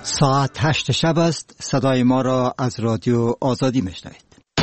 ساعت 8 شب است. صدای ما را از رادیو آزادی میشنوید.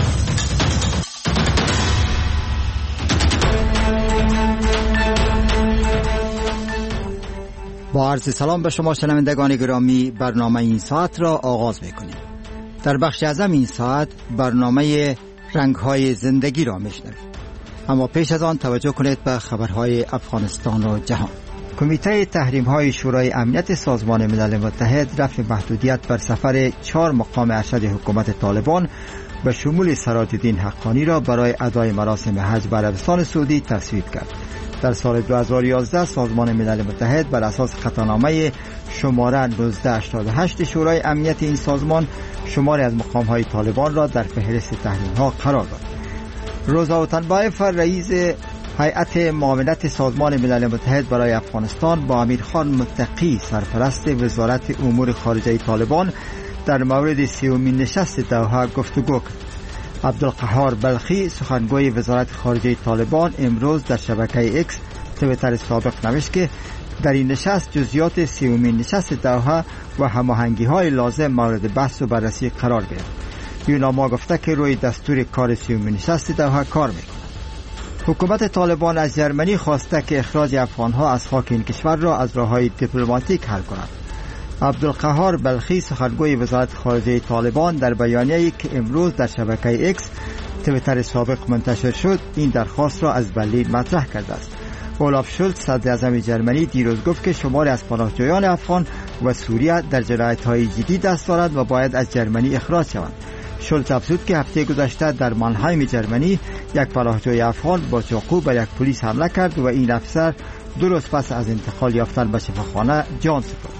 با عرض سلام به شما شنوندگان گرامی، برنامه این ساعت را آغاز میکنیم. در بخش اعظم این ساعت برنامه رنگ‌های زندگی را میشنوید. اما پیش از آن توجه کنید به خبرهای افغانستان و جهان. کمیته تحریم‌های شورای امنیت سازمان ملل متحد رفع محدودیت بر سفر 4 مقام ارشد حکومت طالبان به شمول سراج‌الدین حقانی را برای ادای مراسم حج به عربستان سعودی تصویب کرد. در سال 2011 سازمان ملل متحد بر اساس خطانامه شماره 1988 شورای امنیت این سازمان شماری از مقام‌های طالبان را در فهرست تحریم‌ها قرار داد. روزا اوتنبایف رئیس هیئت معاونت سازمان ملل متحد برای افغانستان با امیرخان متقی سرپرست وزارت امور خارجه طالبان در مورد 30مین نشست دوحه گفتگو کرد. عبدالقهار بلخی سخنگوی وزارت خارجه طالبان امروز در شبکه اکس تویتر سابق نوشت که در این نشست جزئیات 30مین نشست دوحه و هماهنگی‌های لازم مورد بحث و بررسی قرار گرفت. یوناما گفته که روی دستور کار 30مین نشست دوحه کار می‌کند. حکومت طالبان از ژرمنی خواسته که اخراج افغان‌ها از خاک این کشور را از راه‌های دیپلماتیک حل کند. عبدالقهار بلخی سخنگوی وزارت خارجه طالبان در بیانیه‌ای که امروز در شبکه اکس تویتر سابق منتشر شد این درخواست را از برلین مطرح کرده است. اولاف شولز صدر اعظم ژرمنی دیروز گفت که شماری از پناهجویان افغان و سوریه در جنایت‌های جدی دست دارند و باید از ژرمنی اخراج شوند. شولز افزود که هفته گذشته در مانهایم ژرمنی یک پناهجوی افغان با چاقو به یک پلیس حمله کرد و این افسر 2 روز پس از انتقال یافتن به شفاخانه جان سپرد.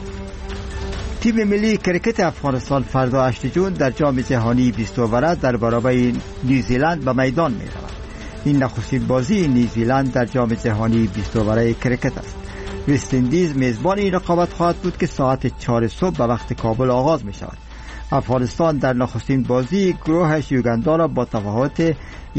تیم ملی کرکت افغانستان فردا 8 جون در جام جهانی 20 اوره در برابر نیوزیلند به میدان می رود. این نخستین بازی نیوزیلند در جام جهانی 20 اوره کرکت است. وست اندیز میزبان این رقابت خواهد بود که ساعت 4 صبح به وقت کابل آغاز می شود. افغانستان در نخستین بازی گروهش یوگندا را با تفاوت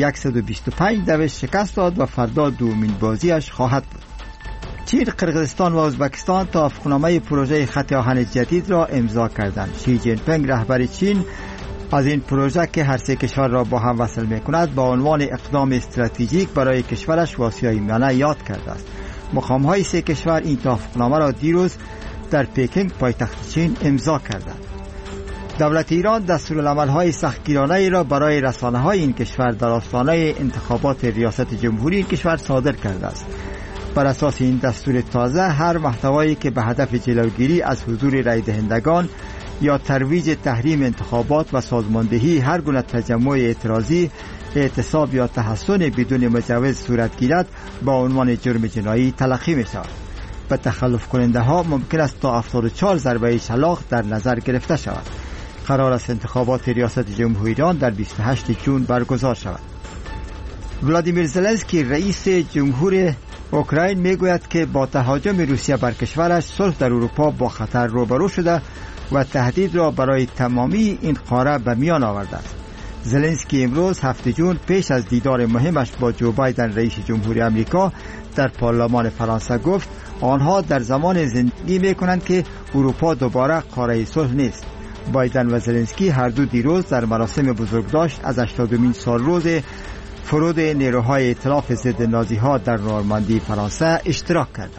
125 شکست داد و فردا دومین بازیش خواهد بود. چین، قرقیزستان و ازبکستان توافقنامه پروژه خط آهن جدید را امضا کردند. شی جین پینگ رهبر چین از این پروژه که هر 3 کشور را با هم وصل می‌کند با عنوان اقدام استراتژیک برای کشورش و آسیای میانه یاد کرده است. مقام‌های 3 کشور این توافقنامه را دیروز در پکینگ پایتخت چین امضا کردند. دولت ایران دستورالعمل‌های سختگیرانه‌ای را برای رسانه‌های این کشور در آستانه انتخابات ریاست جمهوری این کشور صادر کرده است. بر اساس این دستور تازه هر محتوایی که به هدف جلوگیری از حضور رای دهندگان یا ترویج تحریم انتخابات و سازماندهی هر گونه تجمع اعتراضی، اعتصاب یا تحصن بدون مجوز صورت گیرد با عنوان جرم جنایی تلقی می شود. به تخلف کننده ها ممکن است تا 74 ضربه شلاق در نظر گرفته شود. قرار است انتخابات ریاست جمهوری ایران در 28 جون برگزار شود. ولادیمیر زلنسکی رئیس جمهور اوکراین میگوید که با تهاجم روسیه بر کشورش صلح در اروپا با خطر روبرو شده و تهدید را برای تمامی این قاره به میان آورده است. زلنسکی امروز 7 جون پیش از دیدار مهمش با جو بایدن رئیس جمهوری آمریکا در پارلمان فرانسه گفت آنها در زمان زندگی میکنند که اروپا دوباره قاره صلح نیست. بایدن و زلنسکی هر دو دیروز در مراسم بزرگداشت از 80مین سالروز فرود نیروهای ائتلاف ضد نازی‌ها در نورماندی فرانسه اشتراک کردند.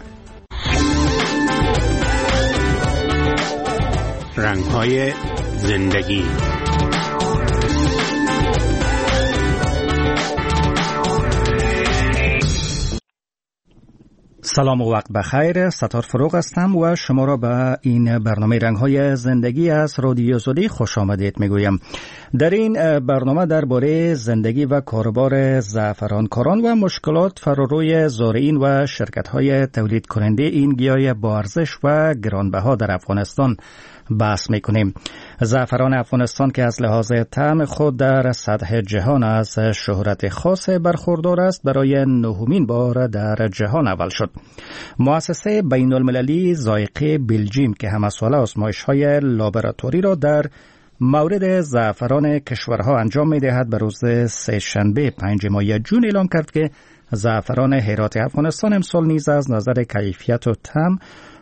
رنگ‌های زندگی. سلام و وقت بخیر. ستار فروغ هستم و شما را به این برنامه رنگ‌های زندگی از رادیو آزادی خوش آمدید میگویم. در این برنامه درباره زندگی و کاروبار زعفرانکاران و مشکلات فراروی زارعین و شرکت‌های تولید کننده این گیاه با ارزش و گرانبها در افغانستان بحث میکنیم. زعفران افغانستان که از لحاظ طعم خود در سطح جهان از شهرت خاص برخوردار است برای 9مین بار در جهان اول شد. مؤسسه بین المللی ذائقه بلژیم که همساله آزمایش‌های لابراتوری را در مورد زعفران کشورها انجام می‌دهد به روز سه‌شنبه 5 ماه جون اعلام کرد که زعفران هرات افغانستان امسال نیز از نظر کیفیت و طعم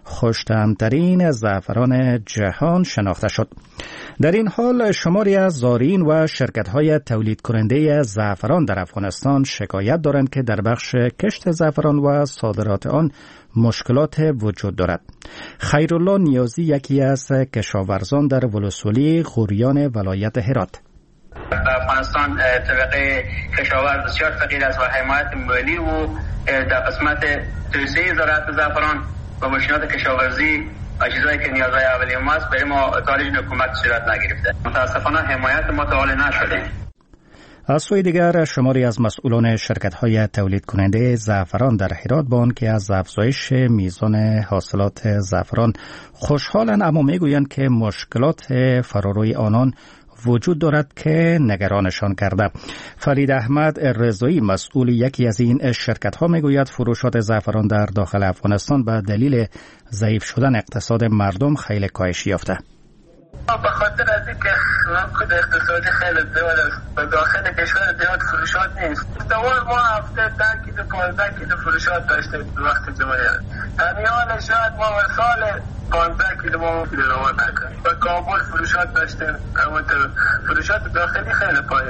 خوش‌طعم‌ترین زعفران جهان شناخته شد. در این حال شماری از زارعین و شرکت‌های تولید کننده زعفران در افغانستان شکایت دارند که در بخش کشت زعفران و صادرات آن مشکلات وجود دارد. خیرالله نیازی یکی از کشاورزان در ولسوالی غوریان ولایت هرات: در افغانستان طبقه کشاورز بسیار فقیر است و حمایت مالی و در قسمت توسعه زراعت زعفران و ماشینات کشاورزی چیزایی که نیازهای اولیه ما است برای ما تاریخ حکومت صورت نگرفته. متاسفانه حمایت ما تا حال نشده. از سوی دیگر شماری از مسئولان شرکت‌های تولید کننده زعفران در هرات با آنکه از افزایش میزان حاصلات زعفران خوشحالند، اما میگویند که مشکلات فراروی آنان وجود دارد که نگرانشان کرده. فرید احمد رضایی مسئول یکی از این شرکت‌ها میگوید فروشات زعفران در داخل افغانستان به دلیل ضعیف شدن اقتصاد مردم خیلی کاهش یافته. به خاطر از اینکه رکود اقتصادی خیلی زیاد است و داخل کشور زیاد فروشات نیست. ما هفته 10 کیلو 15 کیلو فروشات داشتیم وقت جمهوریت. در حال شاید ما سال 15 کیلو ما روان نکنیم. و کابل فروشات داشتیم، اما فروشات داخلی خیلی پایینه.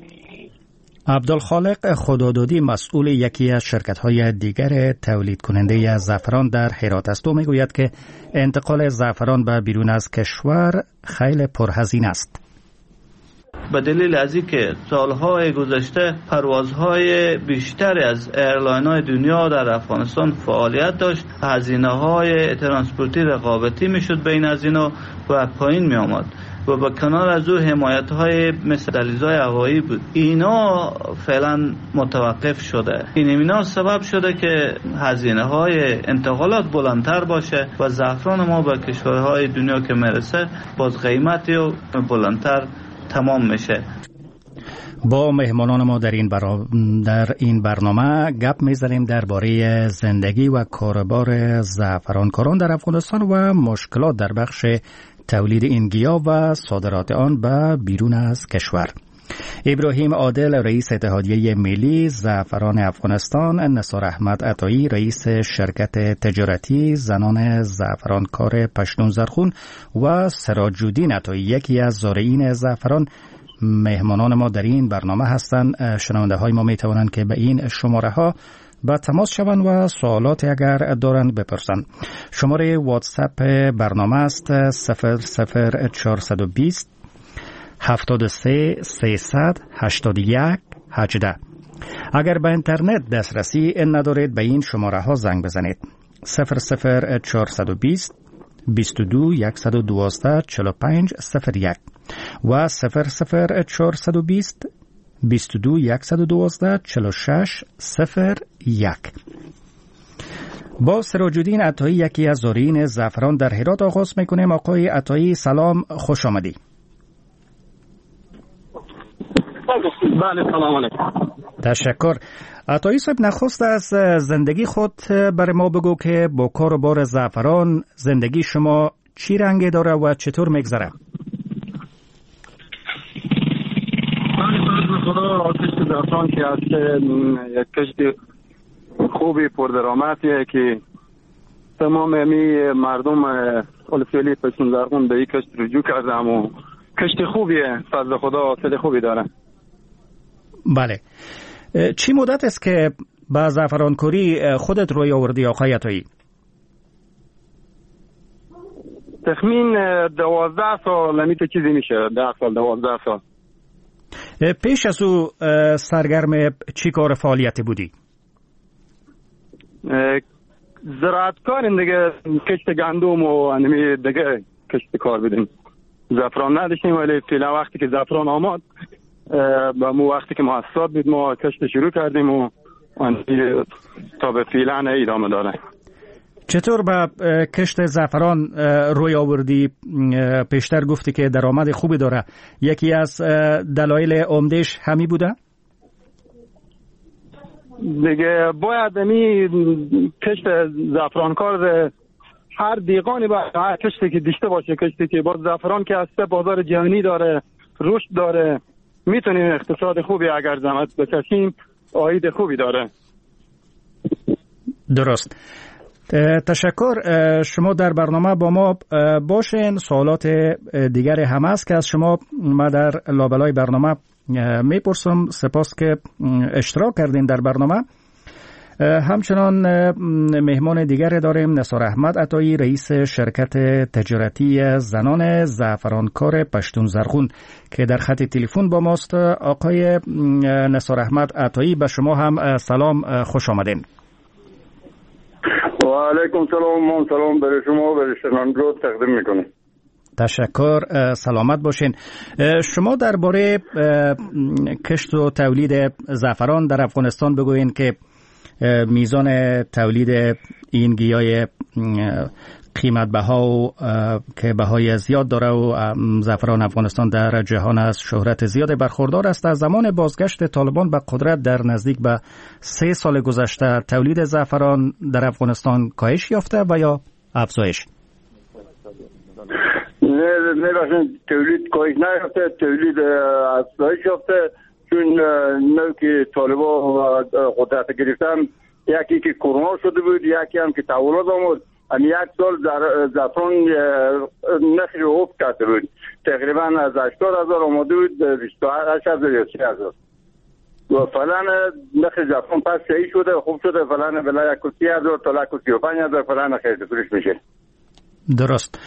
عبدالخالق خدادادی مسئول یکی از شرکت‌های دیگر تولید کننده زعفران در هرات است و میگوید که انتقال زعفران به بیرون از کشور خیلی پرهزینه است. به دلیل از اینکه سالهای گذشته پروازهای بیشتری از ایرلاین‌های دنیا در افغانستان فعالیت داشت، هزینه‌های ترانسپورتی رقابتی میشد بین از اینا و پایین می آمد و با کنار از او حمایت‌های مثل دهلیزهای هوایی بود. اینا فعلا متوقف شده. اینا سبب شده که هزینه‌های انتقالات بلندتر باشه و زعفران ما به کشورهای دنیا که میرسه باز قیمتی و بلندتر تمام میشه. با مهمانان ما در این برنامه گپ میزنیم درباره زندگی و کاربار زعفرانکاران در افغانستان و مشکلات در بخش تولید این گیاه و صادرات آن به بیرون از کشور. ابراهیم عادل رئیس اتحادیه ملی زعفران افغانستان، نثار احمد عطایی رئیس شرکت تجارتی زنان زعفرانکار پشتون زرخون و سراج الدین عطایی یکی از زارعین زعفران مهمانان ما در این برنامه هستند. شنونده های ما می توانند که به این شماره ها با تماس شوند و سوالاتی اگر دارند بپرسند. شماره واتساپ برنامه است 00420 73 300 81 18. اگر به اینترنت دسترسی ندارید به این شماره ها زنگ بزنید 00420 22 112 45 01 و 00420 22 112 46 01. با سراج الدین عطایی یکی از زارعین زعفران در هرات آغاز میکنیم. آقای عطایی سلام، خوش آمدید. بله سلام علیکم. تشکر. عطایی صاحب، نخست از زندگی خود برای ما بگو که با کار و بار زعفران زندگی شما چی رنگی داره و چطور میگذره؟ خدا کشت زعفران که از یک کشت خوبی پردرآمدیه که تمام مردم ولسوالی پشتون زرخون به این کشت رجوع کردم و کشت خوبیه، فضل خدا حاصل خوبی داره. بله. چی مدت است که با زعفرانکاری خودت روی آوردی آقای عطایی؟ تخمین 12 سال نمیشه چیزی میشه. 10 سال 12 سال. پیش از او سرگرم چی کار فعالیتی بودی؟ زراعتکاریم دیگه، کشت گندم و دیگه کشت کار بدیم. زعفران نداشتیم ولی فعلا وقتی که زعفران آمد با مو وقتی که محصاد بود ما کشت شروع کردیم و تا به فعلا ادامه داره. چطور به کشت زعفران روی آوردی؟ پیشتر گفتی که درآمد خوبی داره. یکی از دلایل عمده‌اش همی بوده؟ دیگه باید کشت زعفرانکار هر دیقانی باید هر کشتی که داشته باشه، کشتی که باز زعفران که هسته بازار جهانی داره، رشد داره، میتونیم اقتصاد خوبی اگر زحمت بکشیم عاید خوبی داره. درست. تشکر. شما در برنامه با ما باشین. سوالات دیگری هم هست که از شما ما در لابلای برنامه میپرسم. سپاس که اشتراک کردین در برنامه. همچنان مهمان دیگری داریم، نثار احمد عطایی، رئیس شرکت تجارتی زنان زعفرانکار پشتون زرغون که در خط تلفن با ماست. آقای نثار احمد عطایی، به شما هم سلام، خوش آمدین. و علیکم سلام برای شما و برای شنوندگان تقدیم میکنم. تشکر، سلامت باشین. شما درباره کشت و تولید زعفران در افغانستان بگوین که میزان تولید این گیاه قیمت بها و که بهای زیاد داره و زعفران افغانستان در جهان از شهرت زیاد برخوردار است. از زمان بازگشت طالبان به قدرت در نزدیک به 3 سال گذشته تولید زعفران در افغانستان کاهش یافته و یا افزایش؟ نه باشین، تولید کاهش نیافته، تولید افزایش یافته. چون نو که طالبان قدرت گرفتن، یکی که کرونا شده بود، یکی هم که تحولات آمد. یک سال زعفران نخی رو افت کرده بود، تقریبا از 80,000 آمده بود 28,000 یا 30,000 و فعلا نخی زعفران پس صحیح شده، خوب شده. فعلا بلا 30,000 تا 35,000 فعلا خرید فروش میشه. درست.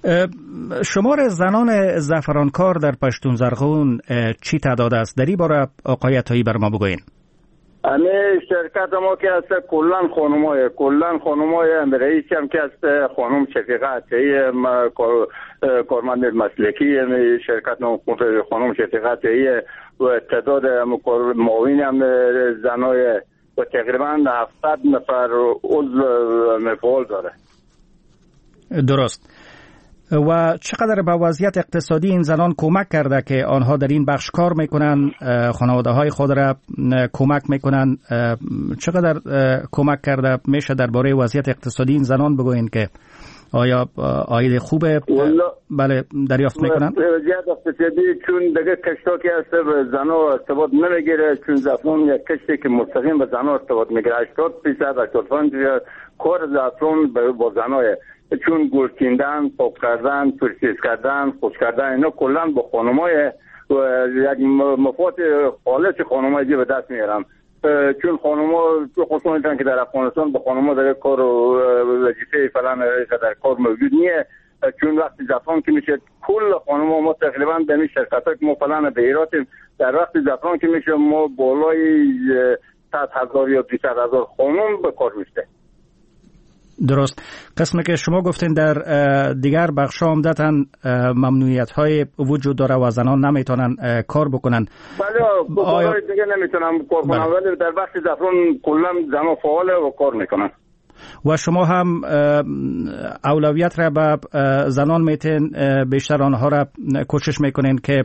شمار زنان زعفرانکار در پشتون زرغون چی تعداد است؟ در این باره آقای عطایی بر ما بگوین. همه شرکت ما که هست کلن خانمای رئیسی هم که هست خانم شفیقه عطایی، کارمند مسلکی شرکت خانم شفیقه عطایی و تعداد معاون هم زنای و تقریبا 700 نفر عضو مفعول داره. درست. و چقدر به وضعیت اقتصادی این زنان کمک کرده که آنها در این بخش کار میکنن، خانواده های خود را کمک میکنن؟ چقدر کمک کرده؟ میشه درباره وضعیت اقتصادی این زنان بگوین که آیا عاید خوب بله دریافت میکنن؟ وضعیت اقتصادی چون دیگه کشتا که هست زنها ارتباط نمیگیره، چون زعفران یک کشتی که مستقیم به زنها ارتباط میگیره. 80% کار زعفران با زنهای، چون گل کندن، پاک کردن، پرسیز کردن، خوش کردن، اینا کلا با خانمای و یک مفاد خالص خانمای به دست میارن. چون خانما خصوصا میگن که در افغانستان با خانما در کار و وظیفه فلان در کار موجود نیه. چون وقتی زعفران که میشه کل خانما ما تقریبا به این شرکتا که ما فلان به ایراتیم، در وقت زعفران که میشه ما بالای 100,000 یا 200,000 خانم به کار میشه. درست. قسمی که شما گفتین در دیگر بخش‌ها عمدتاً ممنوعیت‌های وجود داره و زنان نمیتونن کار بکنن. بله، آیا دیگه نمیتونن کار کنن، ولی در بخش زعفران کلا زنان فعال و کار میکنن. و شما هم اولویت را به زنان میتین، بیشتر آنها را کوشش میکنین که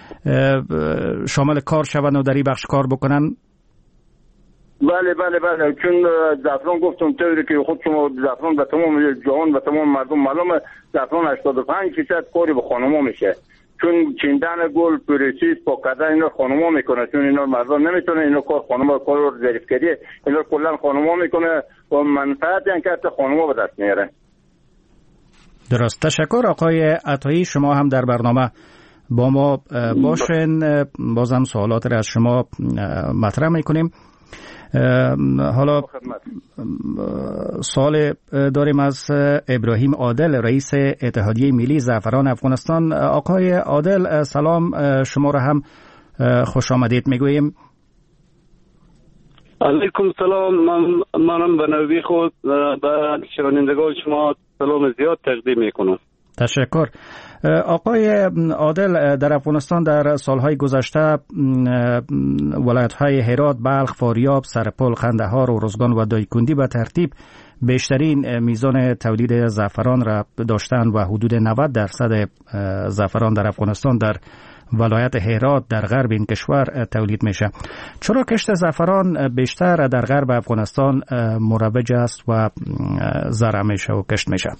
شامل کار شوند و در این بخش کار بکنن؟ بله چون زعفران گفتم طوری که خود شما زعفران به تمام جهان و تمام مردم معلومه، زعفران 85% کاری به خانم‌ها میشه. چون چیندن گل، پروسس، پاک کردن اینا خانم‌ها میکنه، چون اینا مردم نمیتونه. اینا کار خانم‌ها کار ظریف‌گری، اینا کلا خانم‌ها میکنه و منفعت این که خانم‌ها به دست میاره. درست. تشکر آقای عطایی. شما هم در برنامه با ما باشین. بازم سوالات را از شما مطرح میکنیم. حالا سوال داریم از ابراهیم عادل، رئیس اتحادیه ملی زعفران افغانستان. آقای عادل سلام، شما را هم خوش آمدید میگوییم. علیکم سلام. منم به نوبه خود به شنوندگان شما سلام زیاد تقدیم میکنم. تشکر. آقای عادل، در افغانستان در سالهای گذشته ولایت‌های هرات، بلخ، فاریاب، سرپل، قندهار، ارزگان و دایکنډي به ترتیب بیشترین میزان تولید زعفران را داشتند و حدود 90% زعفران در افغانستان در ولایت هرات در غرب این کشور تولید میشه. چرا کشت زعفران بیشتر در غرب افغانستان مروج است و زرع میشه و کشت میشه؟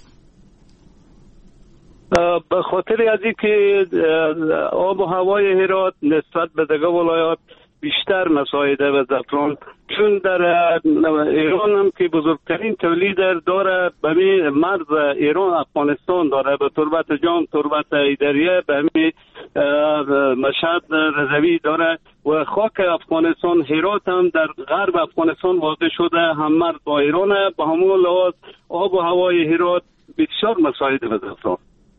به خاطر از اینکه آب و هوای هرات نسبت به دیگر ولایات بیشتر مساعده و زعفران، چون در ایران هم که بزرگترین تولید داره به مرز ایران افغانستان داره، به تربت جام، تربت ایدریه، به مشهد رضوی داره و خاک افغانستان هرات هم در غرب افغانستان واقع شده، هم مرز با ایرانه. به همون لحاظ آب و هوای هرات بسیار مساعده به زعفران.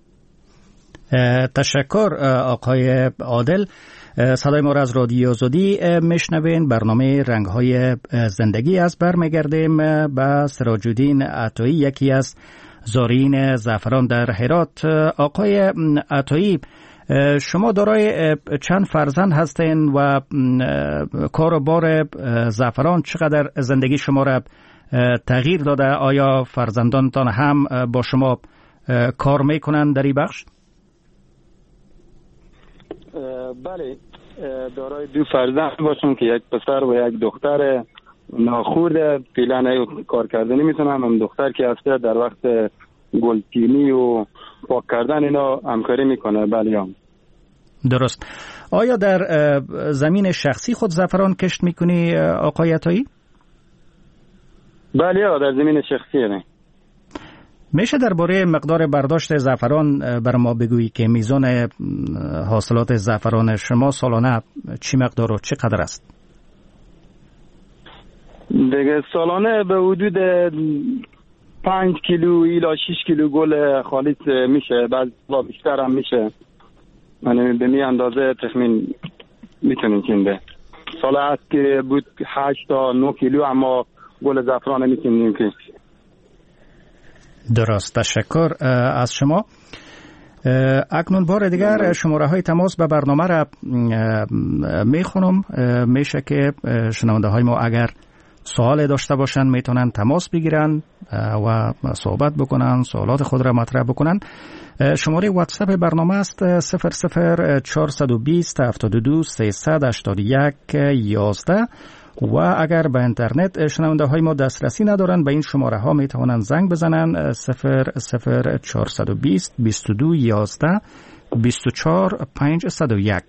تشکر آقای عادل. صدای ما را از رادیو آزادی میشنوین. برنامه رنگ‌های زندگی است. برمیگردیم به سراج الدین عطایی، یکی از زارعین زعفران در هرات. آقای عطایی، شما دارای چند فرزند هستین و کار و بار زعفران چقدر زندگی شما را تغییر داده؟ آیا فرزندانتان هم با شما کار میکنن در این بخش؟ بله، دارای 2 فرزند باشم که یک پسر و یک دختر ناخورده. فعلا کار کردنی میتونم. هم دختر که هسته در وقت گلچینی و پاک کردن اینا همکاری میکنه. بله هم. درست. آیا در زمین شخصی خود زعفران کشت میکنی آقای عطایی؟ بله، در زمین شخصی نه. میشه درباره مقدار برداشت زعفران بر ما بگویی که میزان حاصلات زعفران شما سالانه چی مقدار و چقدر است؟ دیگه سالانه به حدود 5 کیلو الی 6 کیلو گل خالص میشه، بعض بیشتر هم میشه. یعنی به می اندازه تخمین میتونیم کنده. سال هست که بود 8 تا 9 کیلو اما گل زعفران میتونیم که. درست، تشکر از شما. اکنون بار دیگر شماره های تماس به برنامه را میخونم. میشه که شنونده های ما اگر سوال داشته باشن میتونن تماس بگیرن و صحبت بکنن، سوالات خود را مطرح بکنن. شماره واتساپ برنامه است 00420 72 381 11 و اگر به اینترنت شنونده های ما دسترسی ندارن به این شماره ها می توانند زنگ بزنن 00420 22 11 24 501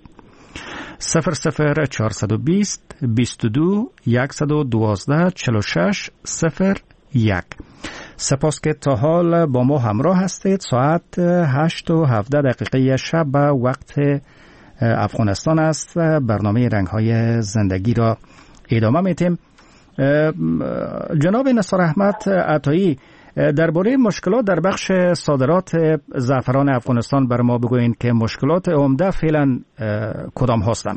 00420 22 112 46 01. سپاس که تا حال با ما همراه هستید. ساعت 8:17 شب به وقت افغانستان است. برنامه رنگ‌های زندگی را ادامه میتیم. جناب نثار احمد عطایی، درباره مشکلات در بخش صادرات زعفران افغانستان بر ما بگوین که مشکلات عمده فعلا کدام هستند؟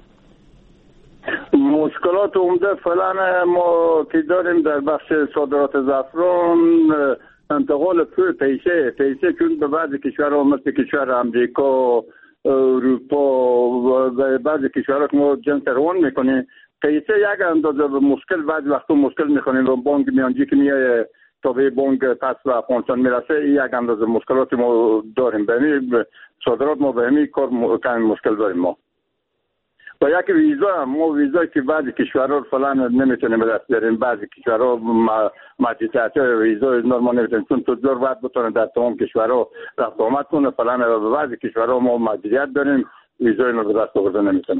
مشکلات عمده فعلا ما که داریم در بخش صادرات زعفران انتقال پیسه چون به بعضی کشورها مثل کشور امریکا، اروپا و بعضی کشورها که ما جنس روان میکنیم پیسه یک اندازه مشکل بعضی وقتا مشکل میکنیم و بانک میانجی که میای تا به بانک پس به افغانستان میرسه یک اندازه مشکلات ما داریم. به همین صادرات ما به همین کار مشکل داریم ما. و یک ویزا، ما ویزایی که بعضی کشورها فعلا نمیتونیم به دست بیاریم، بعضی کشورها مجیزات ویزا نرمال نمیتونیم چون تجار باید بتونن در تمام کشورها رفت آمد کنه. فعلا به بعضی کشورها ما مجیزات داریم، ویزای ما به دست آورده نمیتونیم.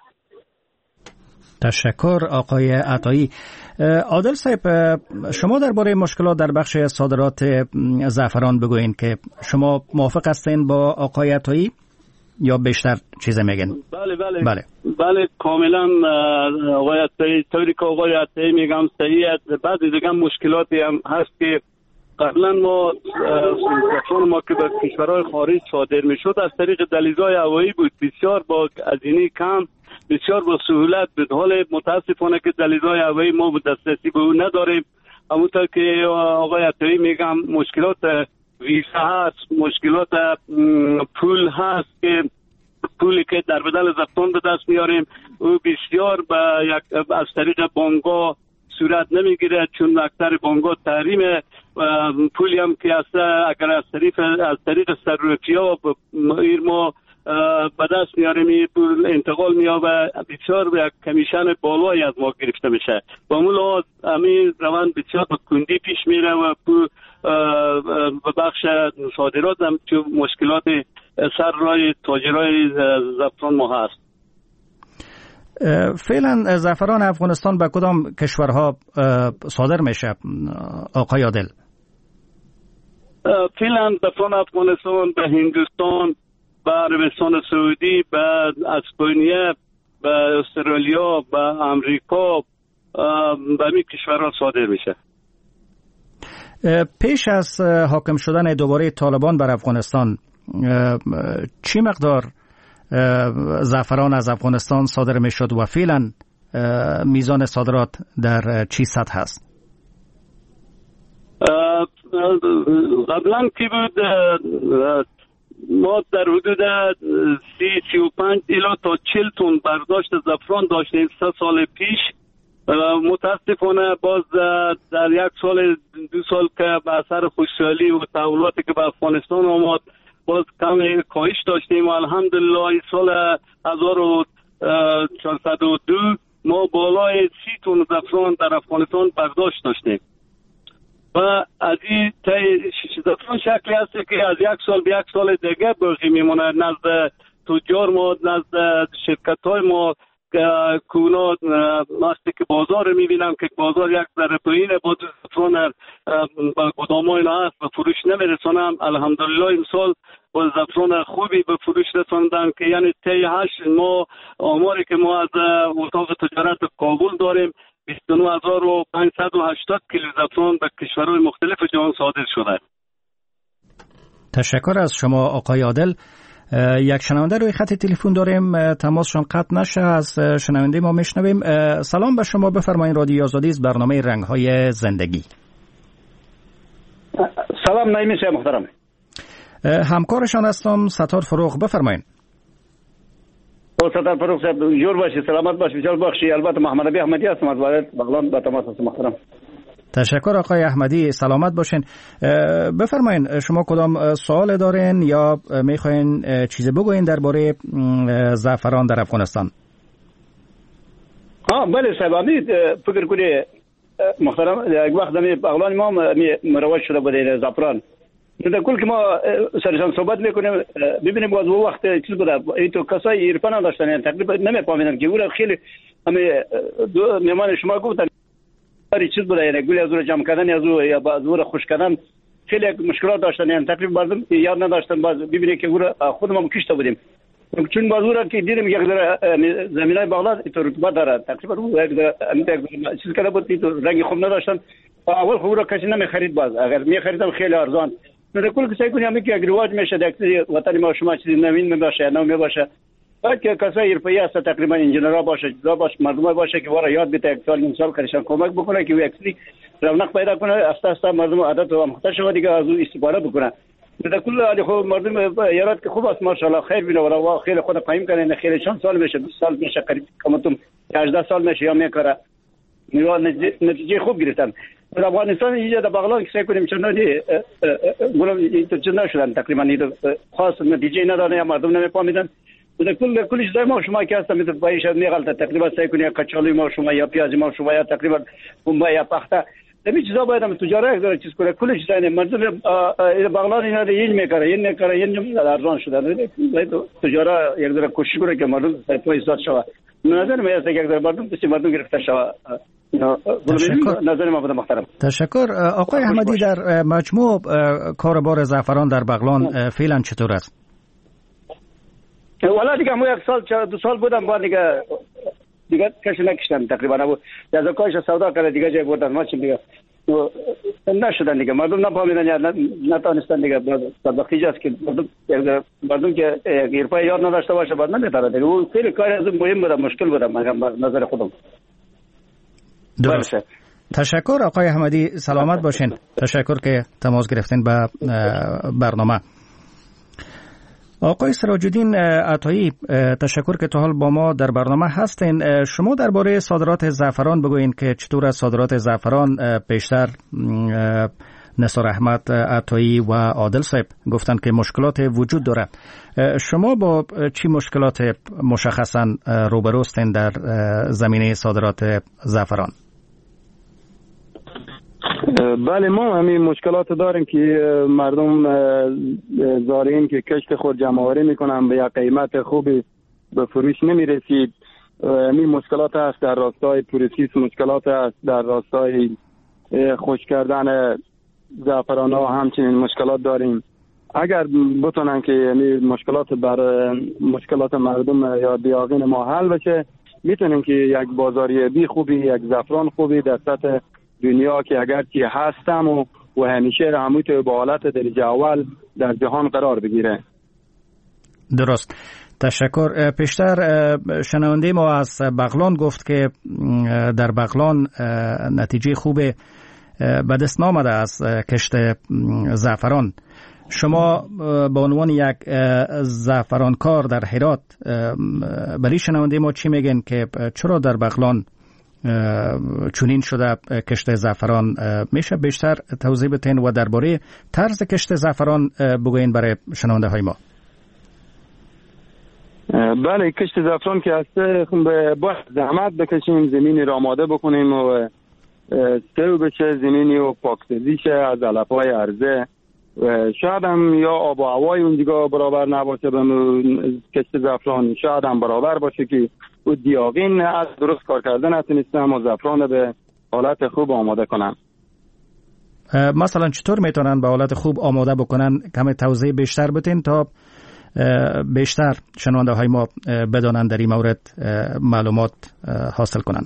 تشکر آقای عطایی. عادل صاحب، شما درباره مشکلات در بخش صادرات زعفران بگوین که شما موافق هستین با آقای عطایی یا بیشتر چیز میگن؟ بله کاملا آقای عطایی، طوری که آقای عطایی میگم صحیح است. بعضی دیگه مشکلاتی هم هست که قبلا ما زعفران ما که به کشورهای خارج صادر میشد از طریق دهلیزهای هوایی بود، بسیار با هزینه کم، بسیار با سهولت بود. حال متاسفانه که دهلیزهای هوایی ما دسترسی به اون نداریم. همونطور که آقای عطایی میگم مشکلات ویزا هست، مشکلات پول هست که پولی که در بدل زعفران به دست میاریم او بسیار از طریق بانک‌ها صورت نمیگیره چون اکثر بانک‌ها تحریم پولی هم که اگر از طریق صرافی‌ها ما به دست میاریم پول انتقال میابه بسیار به کمیشن بالایی از ما گرفته میشه. با اون لحاظ همین روند بسیار به کندی پیش میره و به بخش صادرات هم چون مشکلات سر رای تاجرای زعفران ما هست. فعلا زعفران افغانستان به کدام کشورها صادر میشه آقای عادل؟ فعلا زعفران افغانستان به هندوستان، به عربستان سعودی، به اسپانیا، به استرالیا، به امریکا، به این کشورها صادر میشه. پیش از حاکم شدن دوباره طالبان بر افغانستان چی مقدار زعفران از افغانستان صادر میشد و فعلا میزان صادرات در چی سطح هست؟ قبلا کی بود ما در حدود 35 الی تا 40 تن برداشت زعفران داشتیم 3 سال پیش. متاسفانه باز در یک سال 2 سال که به اثر خوشحالی و تحولاتی که به افغانستان آمد باز کم کاهش داشتیم و الحمدلله این سال 1402 ما بالای 30 تن زعفران در افغانستان برداشت داشتیم و از این زعفران شکلی هست که از یک سال به یک سال دیگه باقی میمونه نزد تجار ما، نزد شرکت های ما که اونا وقتی که بازار میبینم که بازار یک ذره پایینه با زعفران با گدام های اینا هست به فروش نمیرسانم. الحمدلله امسال با زعفران خوبی به فروش رساندن که یعنی طی 8 ماه آماری که ما از اتاق تجارت کابل داریم 29580 کیلو زعفران به کشورهای مختلف جهان صادر شده. تشکر از شما آقای عادل. یک شنونده روی خط تلفن داریم، تماسشون قطع نشه، از شنونده ما میشنویم. سلام به شما، بفرمایید. رادیو آزادی از برنامه رنگ‌های زندگی. سلام نایمی صاحب محترم. همکارشان هستم ستار فروغ، بفرمایید. ستار فروغ صاحب جور باشی، سلامت باشی، بسیار بخشی. البته محمد علی احمدی هستم از ولایت بغلان با تماس هستم محترم. تشکر آقای احمدی، سلامت باشین. بفرمایید شما کدام سوال دارین یا میخواین چیزی بگوین درباره زعفران در افغانستان؟ بله صاحب، امید فکر کنی محترم یک وقت می بغلان ما مروج شده بوده زعفران. در کل که ما سرشان صحبت میکنیم ببینیم باز اون وقت چیز بوده این تو کسای ایرپان داشتن، یعنی تقریبا نمیفهمیدن که اون خیلی همه میمان شما گفتن هر چیز بوده، یعنی گل از رو جمع کردن از رو یا از رو خوش کردن خیلی مشکلات داشتن، یعنی تقریبا بعضی یاد نداشتن. باز ببینید که خود ما کشته بودیم چون باز اون که دیدیم یک زمینای بالا تو رطوبت داره، تقریبا یک چیز کرده بود تو رنگ خوب نداشتن. اول خوب رو کسی نمیخرید، باز اگر میخریدم خیلی ارزان. در کل که سعی کنیم که یک رواج میشه در وطن ما شما چیزی نوین میباشه نو میباشه، باید که کسای ایرپایی هست تقریبا انجینرها باشه، مردم باشه که وارا یاد بده یک سال نیم سال کارشان کمک بکنه که یک رونق پیدا کنه، استا استا مردم عادت و مختار شود دیگه از اون استفاده بکنه. در کل علی خود مردم یارات که خوب است ماشاءالله خیر بینه و خیلی خود قایم کنه. خیلی چند سال میشه 20 سال میشه قریب کمتون 18 سال میشه یا میکره نتیجه خوب گرفتن. در افغانستان اینجا در بغلان که سعی کنیم چون دی گلم تو چند نشدن تقریبا خاص نتیجه نداره یا مردم نمیفهمیدن. در کل چیزای ما شما که هستم مثل بایش میغلطه تقریبا سعی کنیم کچالوی ما شما یا پیاز ما شما یا تقریبا بمبا یا پخته همین چیزا باید هم تجارت یک ذره چیز کنه. کل چیزای مردم بغلان اینا رو این میکره این ارزان شده. تجارت یک ذره کوشش کنه که مردم پای ایجاد شود. نظر میاد که یک ذره مردم گرفته شود. نظر ما بود محترم. تشکر آقای احمدی. در مجموع کاروبار زعفران در بغلان فعلا چطور است؟ والا دیگه ما یک سال 2 سال بودم با دیگه کش نکشتن تقریبا نبود از کاش سودا کرد دیگه جای بردن ما چی دیگه نشدن دیگه مردم نفهمیدن یا نتونستن دیگه بدبختی است که مردم که ایرپای یاد نداشته باشه بعد نمیتونه دیگه اون خیلی کار از مهم بود مشکل بود نظر خودم. درست. تشکر آقای احمدی، سلامت باشین. تشکر که تماس گرفتین به برنامه. آقای سراج‌الدین عطایی، تشکر که تا حال با ما در برنامه هستین. شما درباره صادرات زعفران بگوین که چطور از صادرات زعفران پیشتر نثار احمد عطایی و عادل صاحب گفتن که مشکلات وجود داره. شما با چی مشکلات مشخصا روبرو هستین در زمینه صادرات زعفران؟ بله ما همین مشکلات داریم که مردم زارعین که کشت خود جمع آوری میکنن به یک قیمت خوبی به فروش نمیرسید می مشکلات هست در راستای پروسیس، مشکلات هست در راستای خشک کردن زعفران ها، همچنین مشکلات داریم. اگر بتونن که یعنی مشکلات مردم یا دیاغین ما حل بشه، میتونیم که یک بازاریابی خوبی، یک زعفران خوبی در سطح دنیا که اگرچه هستم و همیشه همویت با حالت درجه اول در جهان قرار بگیره. درست، تشکر. پیشتر شنونده ما از بغلان گفت که در بغلان نتیجه خوب به دست نامده از کشت زعفران. شما به عنوان یک زعفرانکار در هرات برای شنونده ما چی میگن که چرا در بغلان چنین شده کشت زعفران؟ میشه بیشتر توضیح بدین و درباره طرز کشت زعفران بگوین برای شنونده های ما؟ بله، کشت زعفران که هست باید زحمت بکشیم، زمینی را آماده بکنیم و سو بشه زمینی و پاکسازی شه از علف‌های عرضه. شاید هم یا آب و هوای اون دیگه برابر نباشه به کشت زعفران، شاید هم برابر باشه که او دیاغین از درست کار کردن نتونستم و زعفران به حالت خوب آماده کنن. مثلا چطور میتونن به حالت خوب آماده بکنن؟ کمی توضیح بیشتر بدین تا بیشتر شنونده های ما بدانن در این مورد معلومات حاصل کنن.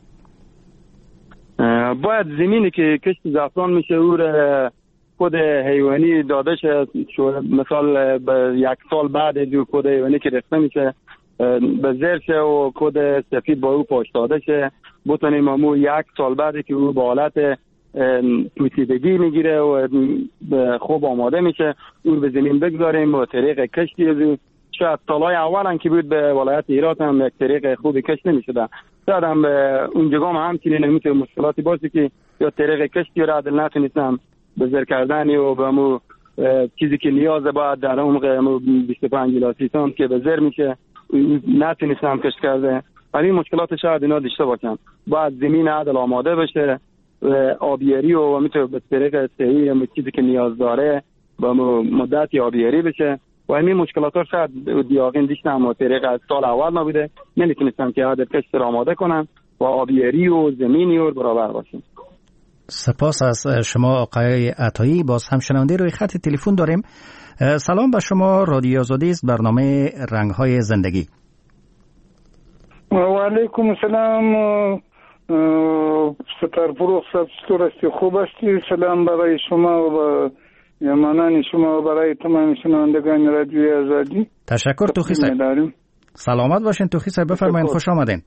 باید زمینی که کشت زعفران میشه او کد حیوانی داده شه، مثال به یک سال بعد دو کد حیوانی که ریخته میشه به زیر شه و کد سفید با او پاش داده شه، بتونیم همون یک سال بعد که او به حالت پوسیدگی میگیره و خوب آماده میشه او به زمین بگذاریم و طریق کشتی از شاید سالهای اول که بود به ولایت هرات هم یک طریق خوبی کشت نمیشده، شاید هم اونجا هم همچنین نمیتونه مشکلاتی باشه که یا طریق کشتی را عدل نتونستم به زر کردنی و به مو چیزی که نیاز باید در عمق 25 الی 30 سانت که به زر میشه نتونستم کشت کرده. ولی مشکلات شاید اینا داشته باشن. باید زمین عدل آماده بشه، آبیاری و میتونه به طریق صحیح چیزی که نیاز داره با مدت آبیاری بشه و همین مشکلات ها شاید دیاغین دیشتم و طریق از سال اول نبوده، نمیتونستم که عدل کشت را آماده کنم و آبیاری و زمینی و برابر باشیم. سپاس از شما آقای عطایی. باز هم شنونده روی خط تلفن داریم. سلام به شما، رادیو آزادی است، برنامه رنگ‌های زندگی. و علیکم السلام. ستار فروغ صاحب چطور خوب هستی؟ سلام برای شما و یمانان شما و برای تمام شنوندگان رادیو آزادی. تشکر توخی صاحب. سلامت باشین توخی صاحب، بفرمایید، خوش آمدین.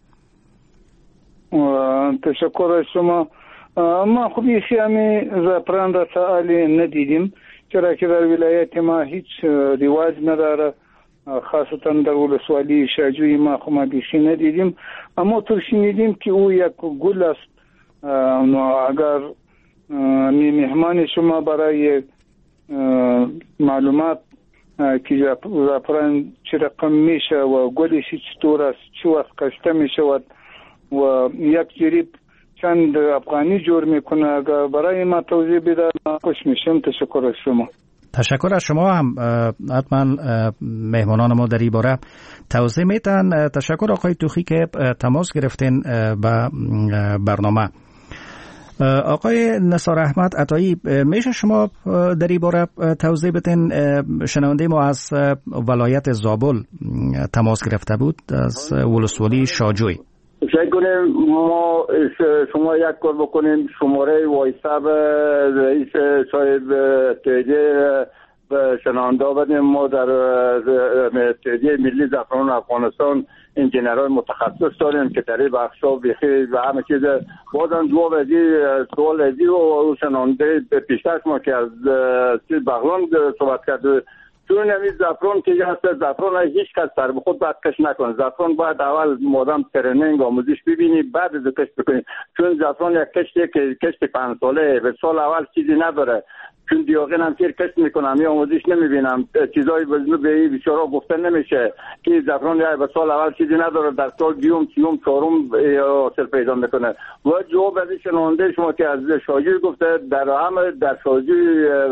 تشکر از شما. ما خوبی همی زعفران را تا حالی ندیدیم، چرا که در ولایت ما هیچ رواج نداره، خاصتا در ولسوالی شاجوی ما خو بیشی ندیدیم. اما تو شنیدیم که او یک گل است. اگر مهمان شما برای معلومات که زعفران چه رقم میشه و گلش چطور است، چه وقت کاشته میشود و یک جریب چند افغانی جور میکنه، اگر برای ما توضیح بده ما خوش میشم. تشکر از شما. تشکر از شما هم. حتما مهمانان ما در این باره توضیح میتن. تشکر آقای توخی که تماس گرفتین به برنامه. آقای نثار احمد عطایی، میشه شما در این باره توضیح بدین؟ شنونده ما از ولایت زابل تماس گرفته بود، از ولسوالی شاجوی. فکر کنیم ما شما یک کار بکنیم، شماره وایساب رئیس صاحب تهیه به شنونده بدیم. ما در تهیه ملی زعفران افغانستان انجینرهای متخصص داریم که در این بخشا بخیر و همه چیز. بازم جواب سوال ازی و شنونده پیشتر ما که از بغلان صحبت کرده، چون همین زعفران که هست، زعفران هیچ کس سر به خود باید کش نکنه. زعفران باید اول مادام ترنینگ آموزش ببینی بعد از کشت بکنی، چون زعفران یک کشتی که کشت 5 ساله به سال اول چیزی نداره. چون دیاغین هم که کشت میکنم یا آموزش نمیبینم، چیزایی به این بیچاره گفته نمیشه که زعفران به سال اول چیزی نداره، در سال دیوم سیوم چهارم حاصل پیدا میکنه. و جواب از شنونده شما که از شاجوی گفته، در همه در شاجوی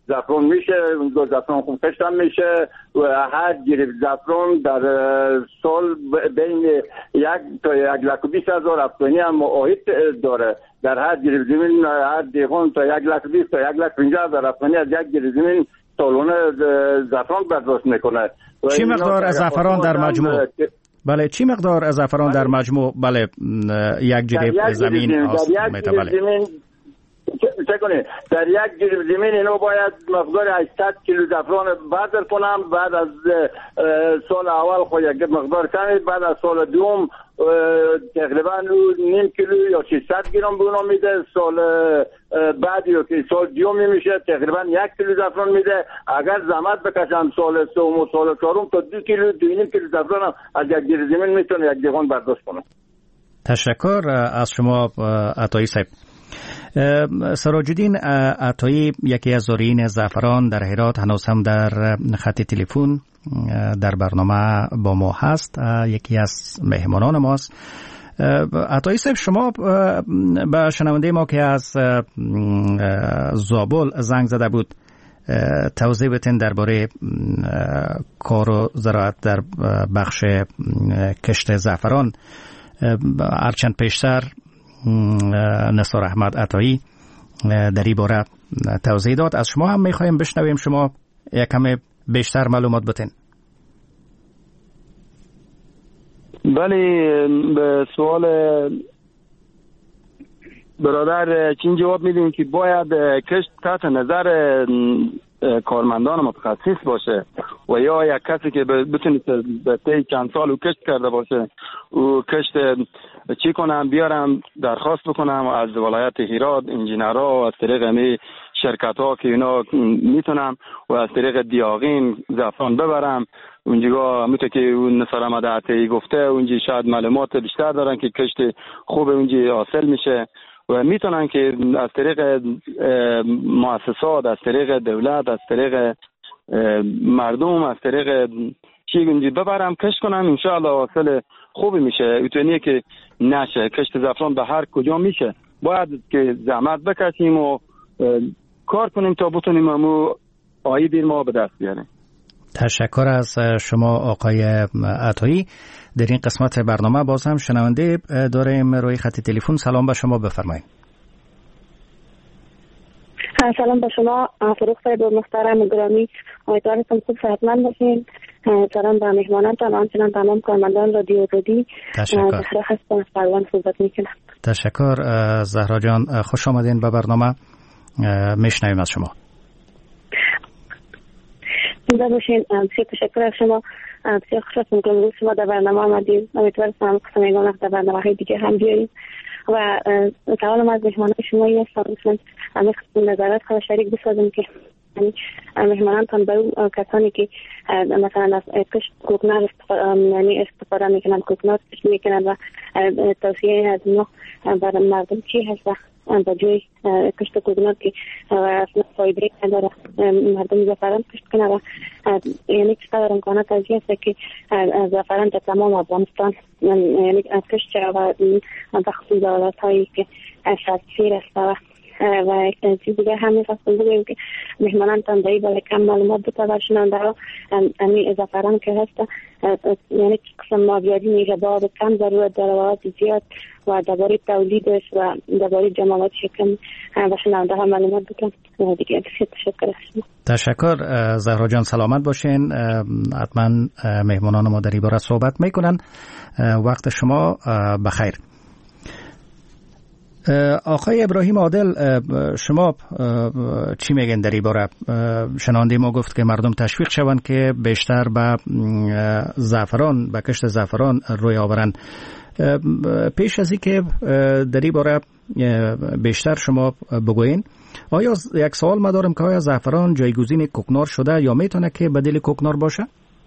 زعفران میشه، زعفران خوب کشت هم میشه و هر گریب زعفران در سال بین 1 تا 1,20,000 افغانی هم عاید داره. در هر گریب زمین هر دیگان تا 1,20,000 تا 1,50,000 افغانی از یک گریب زمین سالانه زعفران برداشت میکنه. چی مقدار از زعفران در مجموع؟ بله چی مقدار از زعفران در مجموع؟ بله یک جریب زمین میتونه در یک جریب زمین اینو باید مقدار 800 کیلو زعفران بردار کنم. بعد از سال اول خود یک مقدار کمی، بعد از سال دوم تقریبا نیم کیلو یا 600 گرم به اونا میده. سال بعد یا که سال دوم میشه تقریبا 1 کیلو زعفران میده. اگر زحمت بکشم سال سوم و سال چهارم تا 2 کیلو 2.5 کیلو زعفران از یک جریب زمین میتونه یک دیگان برداشت کنم. تشکر از شما عطایی صاحب. سراج الدین عطایی یکی از زارعین زعفران در هرات هنوز هم در خط تلفن در برنامه با ما هست، یکی از مهمانان ماست. عطایی صاحب شما به شنونده ما که از زابل زنگ زده بود توضیح بتین درباره کار و زراعت در بخش کشت زعفران. هرچند پیشتر نثار احمد عطایی در این باره توضیح داد، از شما هم میخوایم بشنویم شما یکم بیشتر معلومات بتین. بله، به سوال برادر چین جواب میدیم که باید کشت تحت نظر کارمندان متخصص باشه و یا یک کسی که بتونه به چند سال او کشت کرده باشه او کشت چی کنم بیارم درخواست بکنم از ولایت هرات انجینرها و از طریق امی شرکت ها که اینا میتونم و از طریق دیاغین زعفران ببرم اونجا. همونطور که اون نثار احمد عطایی گفته اونجا شاید معلومات بیشتر دارن که کشت خوب اونجا حاصل میشه و میتونن که از طریق مؤسسات، از طریق دولت، از طریق مردم، از طریق چی اونجا ببرم کشت کنم، انشاءالله حاصل خوبی میشه. ایتونیه که نشه کشت زعفران به هر کجا میشه، باید که زحمت بکشیم و کار کنیم تا بتونیم همو عاید ما به دست بیاریم. تشکر از شما آقای عطایی. در این قسمت برنامه باز هم شنونده داریم روی خط تلفن. سلام به شما، بفرمایید. سلام به شما فروغ صاحب محترم گرامی، امیدوارم خوب صحتمند باشین. سلام به مهمانانتان، همچنین تمام کارمندان رادیو زودی. تشکر. زهرا هستم از پروان صحبت میکنم. تشکر زهرا جان، خوش آمدین به برنامه. میشنویم از شما. زنده باشین. بسیار تشکر از شما. بسیار خوش هستم که امروز شما در برنامه آمدید. امیدوارم قسم میگم در برنامه های دیگه هم بیاریم و سوالم از مهمانان شما هستم مثلا همه نظرات خود شریک بسازم که مهمانانتان برای کسانی که مثلا از کشت کوکنار استفاده میکنن، کوکنار کشت میکنن و توصیه از ما برای مردم چی هست با جای کشت کوکنار که اصلا فایده نداره مردم زعفران کشت کنه و یعنی چقدر امکانات ازی هست که زعفران در تمام افغانستان یعنی از کشت و بخصوص دولت هایی که شدسیر است و چیز دیگه همین خواستم بگویم که مهمانانتان دایی باید کم معلومات بتا برشنانده ها امی زعفران که هست یعنی قسم مابیادی میگه با کم ضرورت دارد زیاد و درباره تولیدش و درباره جماعت شکم برشنانده ها معلومات بکن دیگه. تشکر شما. تشکر زهرا جان، سلامت باشین. حتما مهمانان ما در این باره صحبت میکنن. وقت شما بخیر. آقای ابراهیم عادل، شما چی میگن در این باره؟ شنونده ما گفت که مردم تشویق شوند که بیشتر به زعفران، به کشت زعفران روی آورند. پیش از این که در این باره بیشتر شما بگوین، آیا یک سوال ما دارم که آیا زعفران جایگزین کوکنار شده یا میتونه که بدیل کوکنار باشه؟